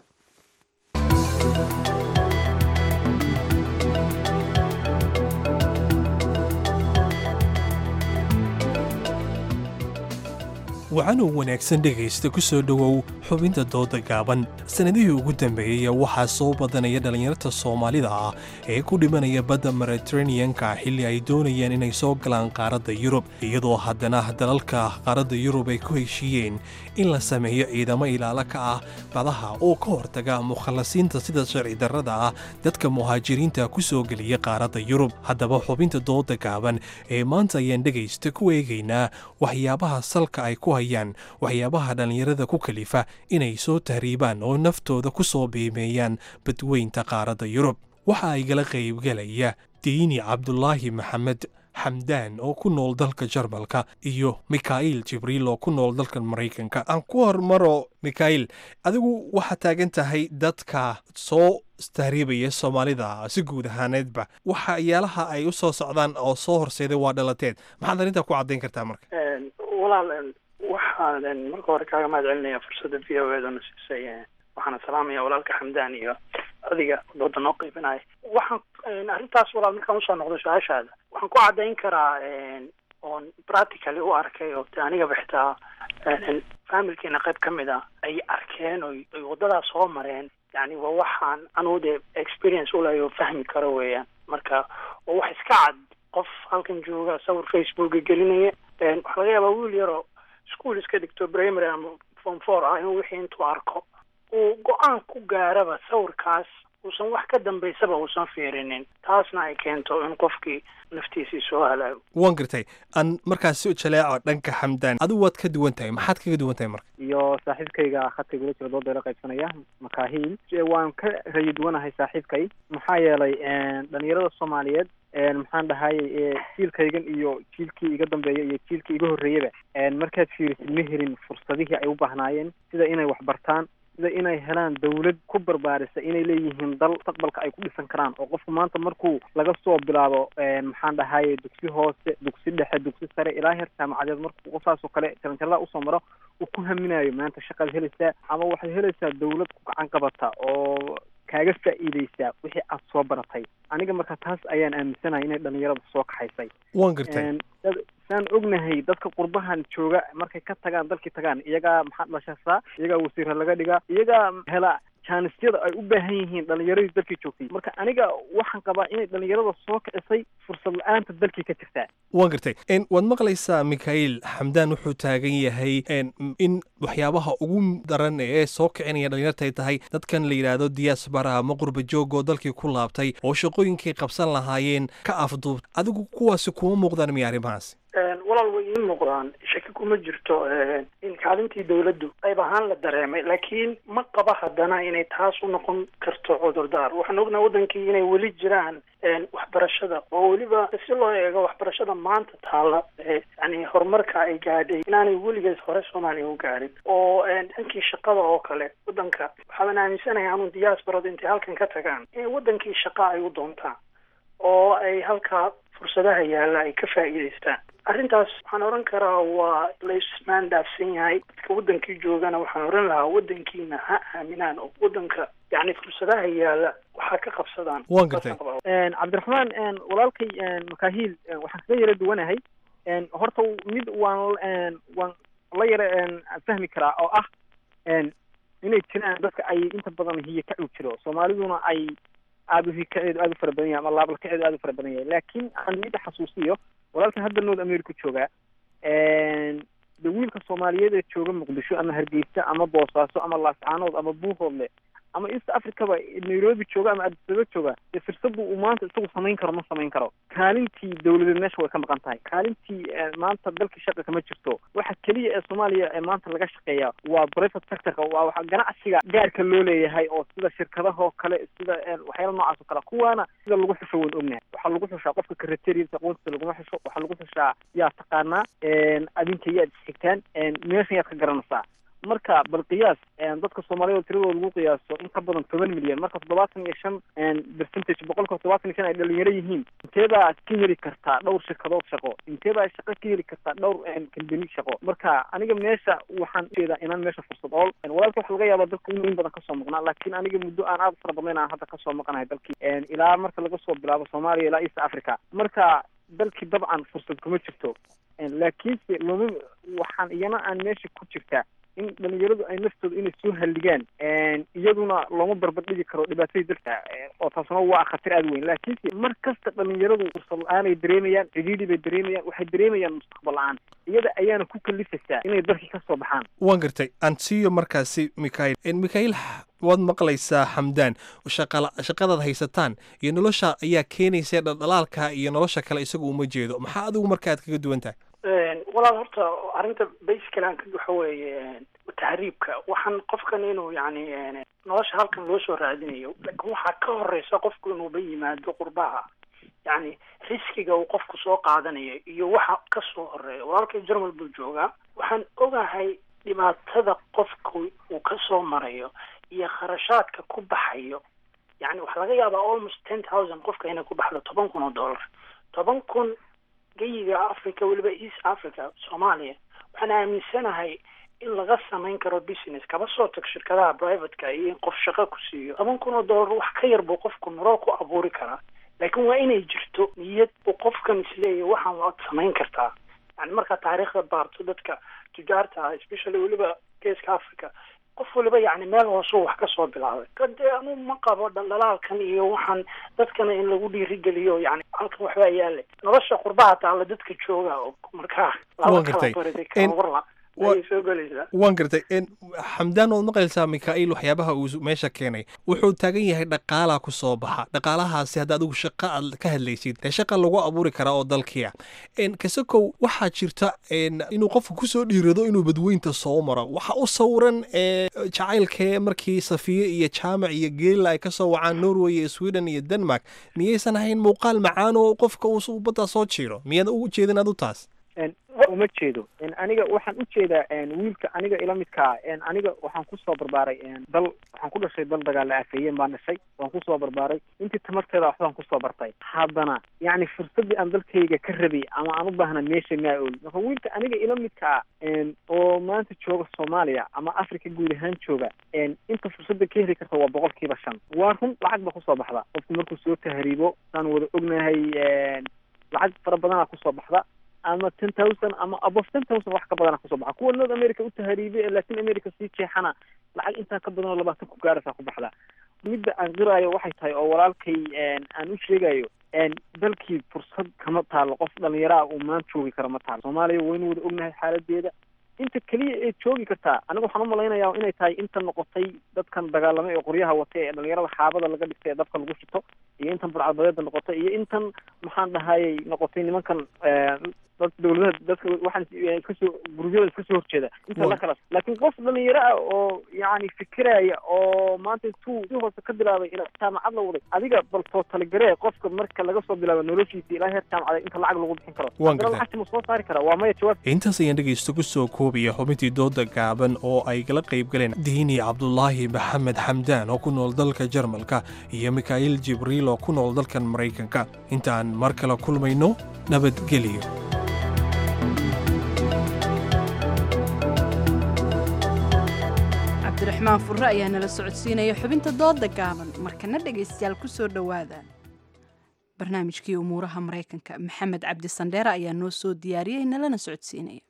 wacanuu wanaagsan dhegaysta ku soo dhowow xubinta dooda gaaban sannadihii ugu dambeeyey waxaa soo badanaya dhallinyarta soomaalida ah ee ku dhimanaya badda mediteraneanka xilli ay doonayaan inay soo galaan qaaradda yurub iyadoo haddana dalalka qaaradda yurub ay ku heshiiyeen in la sameeyo ciidamo ilaalo ka ah badaha oo ka hortaga mukhallasiinta sida sharci darrada ah dadka muhaajiriinta ku soo geliya qaaradda yurub haddaba xubinta dooda gaaban ee maanta ayaan dhegaysta ku eegaynaa waxyaabaha salka ay ku waxyaabaha dhallinyarada ku kalifa inay soo tahriibaan oo naftooda ku soo biimeeyaan badweynta qaaradda yurub waxa ay gala qaybgelaya diini cabdulaahi maxamed xamdaan oo ku nool dalka jarmalka iyo mikhail jibriil oo ku nool dalka maraykanka aan ku hormaro mikhail adigu waxaad taagan tahay dadka soo tahriibaya soomaalida si guud ahaaneedba waxyaalaha ay u soo socdaan oo soo horseeday waa dhalateed maxaad arrintaa ku caddayn kartaa marka waxaan marka hore kaaga mahad celinaya fursadda v o edana siisay waxaana salaamaya walaalka xamdaan iyo adiga dooda noo qaybinaya waxaan arrintaas walaal markaan usoo noqdo su-aashaada waxaan ku caddayn karaa oon practically u arkay oo anigaba xitaa familkiina qayb ka mid ah ay arkeen oy waddadaas soo mareen yani waa waxaan anugu dee experience ulay oo fahmi karo weeyaan marka waa wax iska cad qof halkan jooga sawir facebooka gelinaya waxaa laga yaabaa wiil yaroo school iska dhigto primary ama form 4 ah inuu wixii intuu arko uu go-aan ku gaaraba sawirkaas uusan wax ka dambaysaba uusan fiirinin taasna ay keento in qofkii naftiisii soo halaago waan gartay aan markaas soo jaleeco dhanka xamdaan adigu waad ka duwan tahay maxaad kaga duwan tahay marka iyo saaxiibkayga khadka gula jira dooda la qaybsanaya makaahiil waan ka rayi duwanahay saaxiibkay maxaa yeelay dhalinyarada soomaaliyeed maxaan dhahayay jiilkaygan iyo jiilkii iga dambeeya iyo jiilkii iga horreeyaba markaad fiirisid ma helin fursadihii ay u baahnaayeen sida inay wax bartaan sida inay helaan dawlad ku barbaarisa inay leeyihiin dal mustaqbalka ay ku dhisan karaan oo qofku maanta markuu laga soo bilaabo maxaan dhahayay dugsi hoose dugsi dhexe dugsi sare ilaa heer jaamacadeed markuu qofaas oo kale jaranjarada usoo maro uu ku haminayo maanta shaqaad helaysaa ama waxaad helaysaa dawlad ku gacan qabata oo kaaga faa'iideysaa wixii aad soo baratay aniga marka taas ayaan aaminsanahay inay dhalinyarada soo kaxaysay waan gartay saan ognahay dadka qurbahan jooga markay ka tagaan dalkii tagaan iyagaa maxaa dhashasa iyagaa wasiira laga dhigaa iyagaa hela jaanisyada ay u baahan yihiin dhalinyaradii dalkii joogtay marka aniga waxaan qabaa inay dhalinyarada soo kicisay fursad la-aanta dalkii ka jirtaa waan gartay waad maqlaysaa mikhail xamdaan wuxuu taagan yahay in waxyaabaha ugu daran ee soo kicinaya dhalinyarta ay tahay dadkan la yidhaahdo diaspora ama qurba joog oo dalkii ku laabtay oo shaqooyinkay qabsan lahaayeen ka afduub adigu kuwaasi kuma muuqdaan miya arrimahaasi walaal way ii muuqdaan shaki kuma jirto in kaalintii dawladdu qayb ahaan la dareemay laakiin ma qaba haddana inay taas u noqon karto cudurdaar waxaan ognaa wadankii inay weli jiraan waxbarashada oo weliba si loo eego waxbarashada maanta taala yani horumarka ay gaadhay inaanay weligeed hore soomaaliya u gaadhin oo dhankii shaqada oo kale wadanka waxaaban aaminsanahay anuu diasporada intay halkan ka tagaan in wadankii shaqa ay u doontaan oo ay halkaa fursadaha yaalla ay ka faa'iidaystaan arrintaas waxaan oran karaa waa la ismaan dhaafsan yahay dadka wadankii joogana waxaan oran lahaa wadankiina ha aaminaan oo wadanka yani fursadaha yaalla waxaa ka qabsadaan waan gartay cabdiraxmaan walaalkay makahiil waxaan kaga yara duwanahay horta mid waan la yara fahmi karaa oo ah inay jiraan dadka ay inta badan hiyo ka jiro soomaaliduna ay aada u hikaceedu aada u fara badan yahay ama laabalkaceedu aada u fara badan yahay laakiin aan midda xasuusiyo walaalkan hadda North America jooga de wiilka Soomaaliyeed ee jooga Muqdisho ama Hargeysa ama Boosaaso ama Laascaanood ama Buuhoodle ama East Africa ba Nairobi jooga ama Addis Ababa jooga fursad uu maanta isagu samayn karo ma samayn karo kaalintii dawladda meesha way ka maqan tahay kaalintii maanta dalka shaqa kama jirto waxa kaliya ee Soomaaliya ee maanta laga shaqeeya waa private sector waa waxa ganacsiga gaarka loo leeyahay oo sida shirkadaha oo kale sida waxyaalo noocaas oo kale kuwaana sida lagu xusho weyn ognahay waxa lagu xushaa qofka secretary-ga aqoonta lagu xusho waxa lagu xushaa yaa taqaana adinka yaa xigtaan meesha yaad ka garanaysaa marka bal qiyaas dadka Soomaaliyeed tiradooda lagu qiyaaso in ka badan 10 milyan marka 75% boqolkiiba 75 ay dhalinyaro yihiin inteeda ka heli kartaa dhowr shirkadood shaqo inteeda shaqo ka heli kartaa dhowr kambani shaqo marka aniga meesha waxaan jeedaa inaan meesha fursad oo walaalka waxa laga yaabaa dadku in badan ka soo maqnaa laakiin aniga muddo aan aad fara badan aan hadda ka soo maqanahay dalkii ilaa marka laga soo bilaabo Soomaaliya ilaa East Africa marka dalkii dabcan fursad kuma jirto laakiin waxaan iyana aan meesha ku jirtaa in dhalinyaradu ay naftooda inay soo halligaan iyaduna looma barbardhigi karo dhibaatadii dalka oo taasna waa khatar aad weyn laakiin mar kasta dhalinyaradu fursad la-aan ay dareemayaan cidhiidhi bay dareemayaan waxay dareemayaan mustaqbal la-aan iyada ayaana ku kalifaysaa inay dalkii ka soo baxaan waan gartay aan siiyo markaasi mikhail waad maqlaysaa xamdaan shaqadaad haysataan iyo nolosha ayaa keenaysa dhaldhalaalka iyo nolosha kale isagu uma jeedo maxaa adigu marka aad kaga duwan tahay walaal horta arrinta basically aan ka waxa weeye tahriibka waxaan qofkan inuu yani nolosha halkan loo soo raadinayo laakiin waxaa ka horeysa qofku inuuba yimaado qurbaha yani riskiga uu qofku soo qaadanayo iyo waxa ka soo horeeya walaalkay Jarmal buu joogaa waxaan ogahay dhibaatada qofku uu ka soo marayo iyo kharashaadka ku baxayo yani waxa laga yaabaa almost 10,000 qofka inay ku baxdo $10,000 $10,000 geyiga Africa waliba East Africa Soomaaliya waxaan aaminsanahay in laga samayn karo business kaba soo tag shirkadaha private-ka iyo qof shaqo ku siiyo $10,000 wax ka yar buu qofku nolol ku abuuri karaa laakiin waa inay jirto niyad uu qofkan isleeyahay waxaan waad samayn kartaa yani marka taariikhda baarto dadka tujaarta ah especially waliba geeska Africa qof waliba yani meel hoose wax ka soo bilaabay kadib anu ma qabo dhalaalkan iyo waxaan dadkana in lagu dhiirigeliyo yani halkan waxba yaale nolosha qurbaha taala dadka jooga oo markaa waan gartay xamdaan ood maqlaysaa mikhail waxyaabaha uu meesha keenay wuxuu taagan yahay dhaqaalaa ku soo baxa dhaqaalahaasi hadda adigu shaqa aad ka hadlaysid shaqa lagu abuuri karaa oo dalkiia kasakow waxaa jirta inuu qofku kusoo dhiirado inuu badweynta soo maro waxa u sawiran jacaylkee markii Safiye iyo Jaamac iyo Geela ay ka soo wacaan Norway iyo Sweden iyo Denmark miyaysan ahayn muuqaal macaan oo qofka uu badda soo jiiro miyaad ugu jeedin adu taas uma jeedo aniga waxaan u jeedaa wiilka aniga ila midka aniga waxaan ku soo barbaaray dal waxaan ku dhashay dal dagaal la afeeyeen baan dhashay waan ku soo barbaaray intii tamarteeda waxaan ku soo bartay haddana yani fursadii aan dalkayga ka rabay ama aan u baahna meesha ma ool marka wiilka aniga ila midka oo maanta jooga Soomaaliya ama Afrika guud ahaan jooga inta fursadda ka heli karta waa 5% waa run lacag ba ku soo baxda qofku markuu soo tahriibo aan wada ognahay lacag fara badan ku soo baxda ama 10,000 ama above 10,000 wax ka badan ku soo baxa kuwa North America u tahriibay Latin America si jeexana lacag intaa ka badan oo 20 ku gaaraysa ku baxdaa midda aan qiraayo waxay tahay oo walaalkay aan u sheegayo dalkii fursad kama taalo qof dhalinyaro ah uu maanta joogi kara ma taalo Soomaaliya waynu wada ognahay xaaladeeda inta kaliya ay joogi kartaa anigu waxaan u malaynayaa inay tahay inta noqotay dadkan dagaalamay ee qoryaha watay ee dhalinyarada xaabada laga dhigtay dabka lagu shito iyo intan burcadbadeeda noqotay iyo intan maxaan dhahayay noqotay nimankan dowladda dadka waxaan kasoo guryada kasoo horjeeda inta la kala laakiin qof dhalinyaro ah oo yani fikiraya oo maanta si hoose ka bilaabay inay jaamacad la waday adiga bal total garee qofka marka laga soo bilaabo noloshiisa ilaa heer jaamacad inta lacag lagu bixin karo lacagta ma soo saari karaa waa maya jawaab intaas ayaan dhegaysto ku soo koobaya xubintii dooda gaaban oo ay kala qayb galeen diini cabdulaahi maxamed xamdaan oo ku nool dalka Jarmalka iyo Mikael Jibriil oo ku nool dalkan Mareykanka intaan mar kale kulmayno nabadgelyo Abdiraxmaan Furre ayaa nala socodsiinaya xubinta dooda gaaban markana dhagaystayaal ku soo dhawaada barnaamijkii umuuraha Mareykanka Maxamed Cabdi Sandheere ayaa noo soo diyaariyay nalana socodsiinaya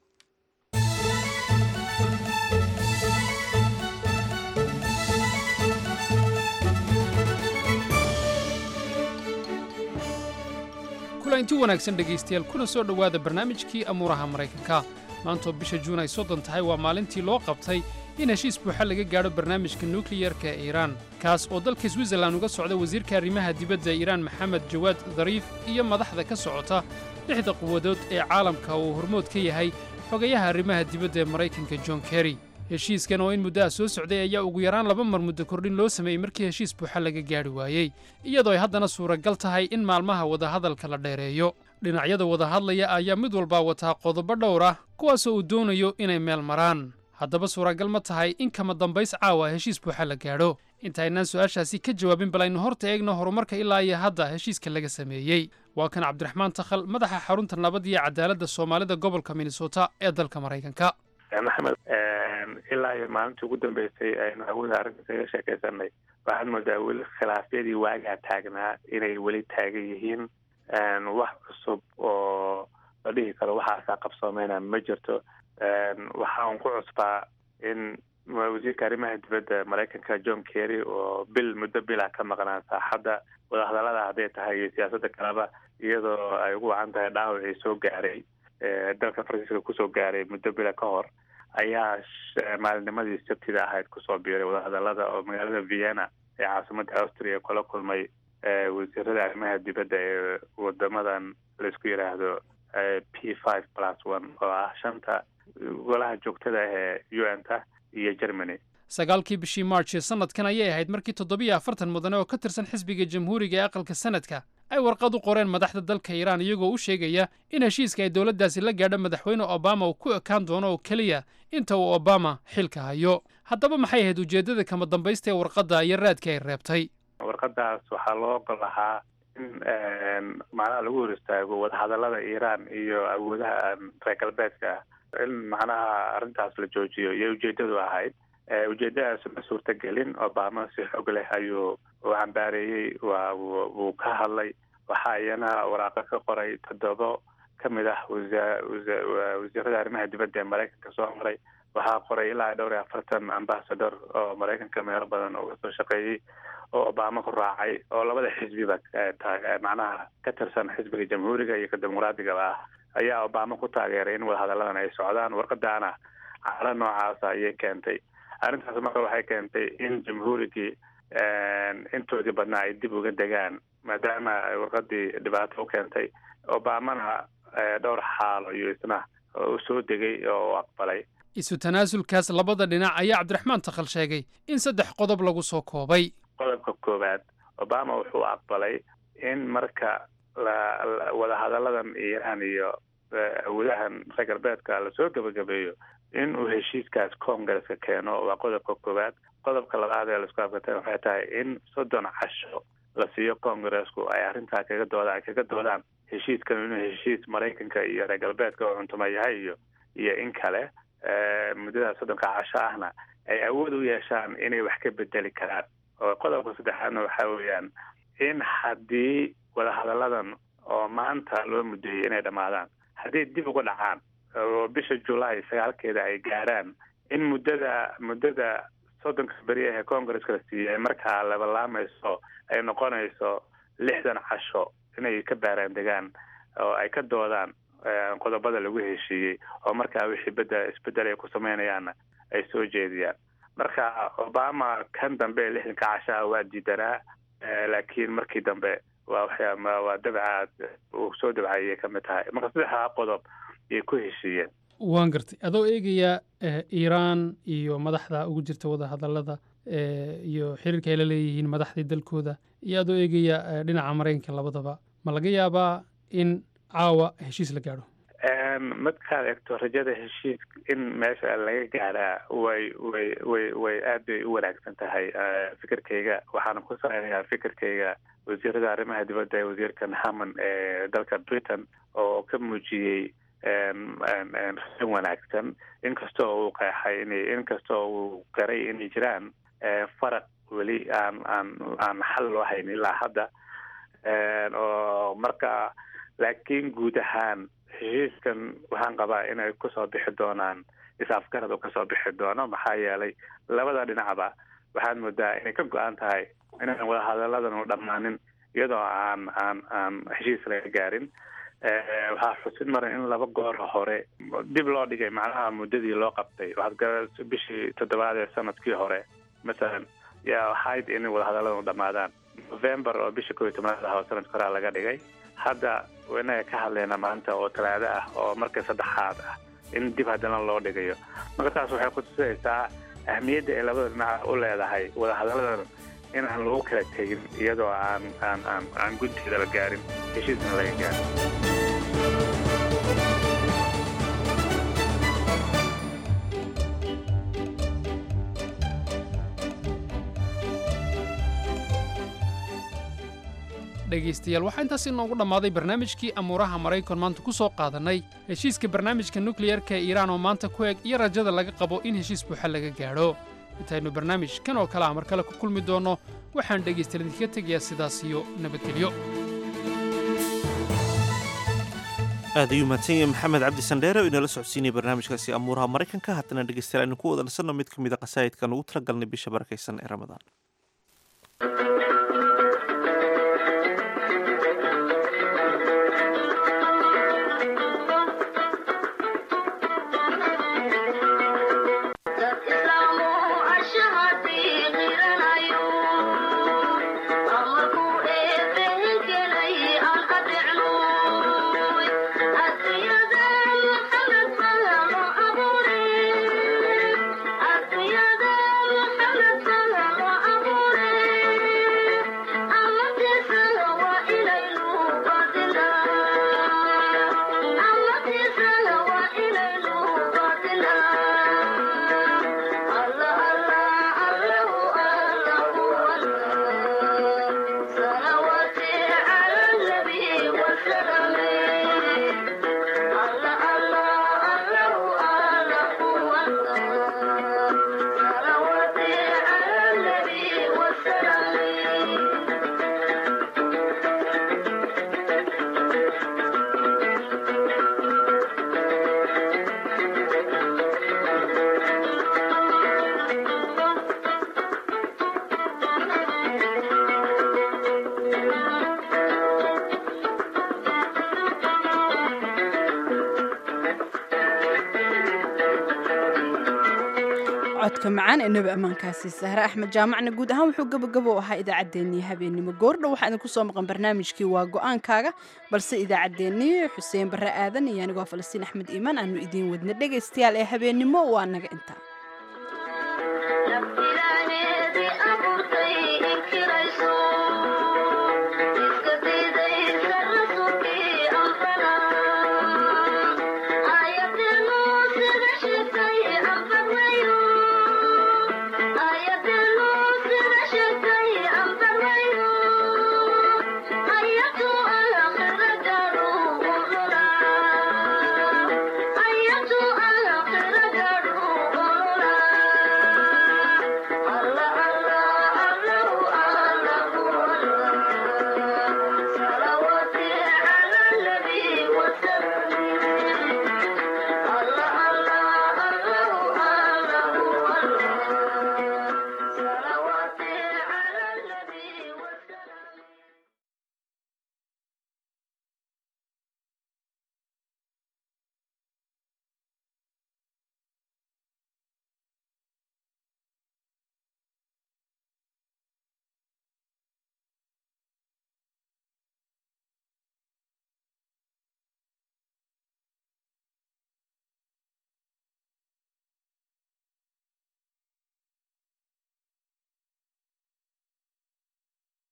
kulanti wanaagsan dhegaystayaal kuna soo dhawaada barnaamijkii amuuraha Mareykanka maanta bisha Juun ay 30 tahay waa maalintii loo qabtay in heshiis buuxa laga gaadho barnaamijka nuclear-ka ee Iran kaas oo dalka Switzerland uga socda wasiirka arrimaha dibadda ee Iran Maxamed Jawaad Dhariif iyo madaxda ka socota lixda quwadood ee caalamka oo hormood ka yahay xogayaha arrimaha dibadda ee Mareykanka John Kerry heshiiskan oo in muddo soo socday ayaa ugu yaraan 2 mar muddo kordhin loo sameeyay markii heshiis buuxa laga gaari waayay iyadoo ay haddana suuragal tahay in maalmaha wada hadalka la dheereeyo dhinacyada wada hadlaya ayaa mid walba wataa qodobo dhowr ah kuwaas oo uu doonayo inay meel maraan haddaba suuragal ma tahay in kama dambays caawa heshiis buuxa la gaadho intaynaan su'aashaasi ka jawaabin bal aynu horta eegno horumarka ilaa iyo hadda heshiiska laga sameeyey waa kan Cabdiraxmaan Takhal madaxa xarunta nabad iyo cadaaladda Soomaalida gobolka Minnesota ee dalka Mareykanka maxamed ilaa iyo maalintii ugu dambeysay aynu awoodda arrinta kaga sheekaysanay waxaad moodaa weli khilaafyadii waagaa taagnaa inay weli taagan yihiin wax cusub oo la dhihi karo waxaasaa qabsoomeyna ma jirto waxaan ku cusbaa in wasiirka arrimaha dibadda Mareykanka John Kerry oo muddo bil ka maqnaa saaxadda wadahadallada hadday tahay iyo siyaasadda kaleba iyadoo ay ugu wacan tahay dhaawacii soo gaaray dalka Faransiiska kusoo gaaray muddo bil ka hor ayaa maalinimadii Sabtida ahayd kusoo biiray wadahadallada oo magaalada Vienna ee caasimadda Austria kula kulmay wasiirada arrimaha dibadda ee wadamadan la isku yiraahdo P5+1 oo ah shanta golaha joogtada ee UN-ta iyo Germany sagaalkii bishii March sanadkan ayay ahayd markii 740 mudane oo ka tirsan xisbiga jamhuuriga ee aqalka sanadka ay warqad u qoreen madaxda dalka Iran iyagoo u sheegaya in heshiiska ay dawladdaasi la gaadho madaxweyne Obama uu ku ekaan doono oo kaliya inta uu Obama xilka hayo haddaba maxay ahayd ujeedada kama dambaysta ee warqadda iyo raadka ay reebtay warqadaas waxaa loo ogol lahaa in macnaha lagu hor istaago wadahadallada Iran iyo awoodaha reer galbeedka in macnaha arrintaas la joojiyo iyo ujeedadu ahayd ujeedadaas ma suurtagelin Obama si xoog leh ayuu u cambaareeyey wuu ka hadlay waxa iyana waraaqa ka qoray 7 ka mid ah wasiirada arrimaha dibadda ee Mareykanka soo maray waxaa qoray ilaa 40 ambassador oo Mareykanka meelo badan oo soo shaqeeyay oo Obama ku raacay oo labada xisbiba macnaha ka tirsan xisbiga jamhuuriga iyo ka dimuqraadiga ah ayaa Obama ku taageeray in wadahadalladan ay socdaan warqadaana cala noocaas ayay keentay arrintaas marka waxay keentay in jamhuurigii intoodii badnaa ay dib uga degaan maadaama ay warqadii dhibaato u keentay Obamana dhowr xaalo iyo isna u soo degay oo aqbalay isu tanaasulkaas labada dhinac ayaa Cabdiraxmaan Takhal sheegay in 3 qodob lagu soo koobay qodobka koowaad Obama wuxuu aqbalay in marka wada hadalladan Iran iyo awoodahan reer galbeedka la soo gabagabeeyo in uu heshiiskaas Congress-ka keeno waa qodobka koowaad qodobka labaad ee la isku afgartay waxay tahay in 30 casho la siiyo Congress-ku ay arrintaa kaga doodaan heshiiskan inuu heshiis Mareykanka iyo reer galbeedka oo cunto yahay iyo in kale muddada 30 casho ahna ay awood u yeeshaan inay wax ka bedeli karaan oo qodobka saddexaadna waxa weeyaan in haddii wada hadalladan oo maanta loo mudeeyay inay dhamaadaan haddii dib uga dhacaan oo bisha July 9 ay gaaraan in muddada soddonka beri ee congresska la siiyey markaa labalaamayso ay noqonayso 60 casho inay ka baaraan degaan oo ay ka doodaan qodobada lagu heshiiyey oo markaa wixii isbedel ay ku sameynayaan ay soo jeediyaan. marka Obama kan dambe 60 casho waa diidanaa laakiin markii dambe waa dabcaad uu soo dabcayay ka mid tahay. marka saddexda qodob ay ku heshiiyeen. waan gartay adoo eegaya Iiraan iyo madaxda ugu jirta wada hadallada iyo xiriirka ay la leeyihiin madaxdii dalkooda iyo adoo eegaya dhinaca Mareykanka labadaba ma laga yaabaa in caawa heshiis la gaaro? markaad eegto rajada heshiis in meesha laga gaaraa way aad bay u wanaagsan tahay. fikirkayga waxaana ku salaynayaa fikirkayga wasiirada arrimaha dibadda ee wasiirkan Hammond ee dalka Britain oo ka muujiyey rajo wanaagsan inkastoo uu qeexay inkastoo uu garay inay jiraan faraq weli aan xal loo hayn ilaa hadda oo marka laakiin guud ahaan heshiiskan waxaan qabaa inay kusoo bixi doonaan is-afgarad oo kasoo bixi doono maxaa yeelay labada dhinacba waxaad moodaa inay ka go-an tahay inaan wada hadalladan u dhammaanin iyadoo aan heshiis laga gaarin. waxaa xusid maran in 2 goor hore dib loo dhigay macnaha muddadii loo qabtay bishii 7 ee sanadkii hore masalan yaa waxayd in wada hadalladan u dhammaadaan November oo bishii 11 ah oo sanadka hore laga dhigay. hadda wayna ka hadlayna maanta oo talaado ah oo marka saddexaad ah in dib haddana loo dhigayo. marka taas waxay ku tusaysaa ahmiyadda ay labada dhinac u leedahay wada hadalladan in aan lagu kala tegin iyadoo aan gunteeda la gaarin heshiisna laga gaarin. dhegaystayaal waxaa intaas inoogu dhammaaday barnaamijkii amuuraha Maraykan maanta ku soo qaadanay heshiiska barnaamijka nuclear-ka ee Iiraan oo maanta ku eg iyo rajada laga qabo in heshiis buuxa laga gaadho. intaynu barnaamijkan oo kale mar kale ku kulmi doono waxaan dhegaystayaal idinkaga tegayaa sidaas iyo nabadgelyo. aad ayuu mahadsan yahay maxamed cabdi sandheere oo inala socodsiinaya barnaamijkaasi amuuraha Maraykanka. haddana dhegaystayaal aynu ku wada nasanno mid ka mid a qasaa'idkan ugu talagalnay bisha barakaysan ee Ramadaan. codka macaan ee nabi ammaankaasi sahre axmed jaamacna guud ahaan wuxuu gabagabo ahaa idaacaddeenii habeennimo goordha waxaa idinku soo maqan barnaamijkii waa go-aankaaga balse idaacaddeenii xuseen barre aadan iyo anigoo falastiin axmed iimaan aanu idiin wadna dhegaystayaal ee habeennimo waa naga intaa.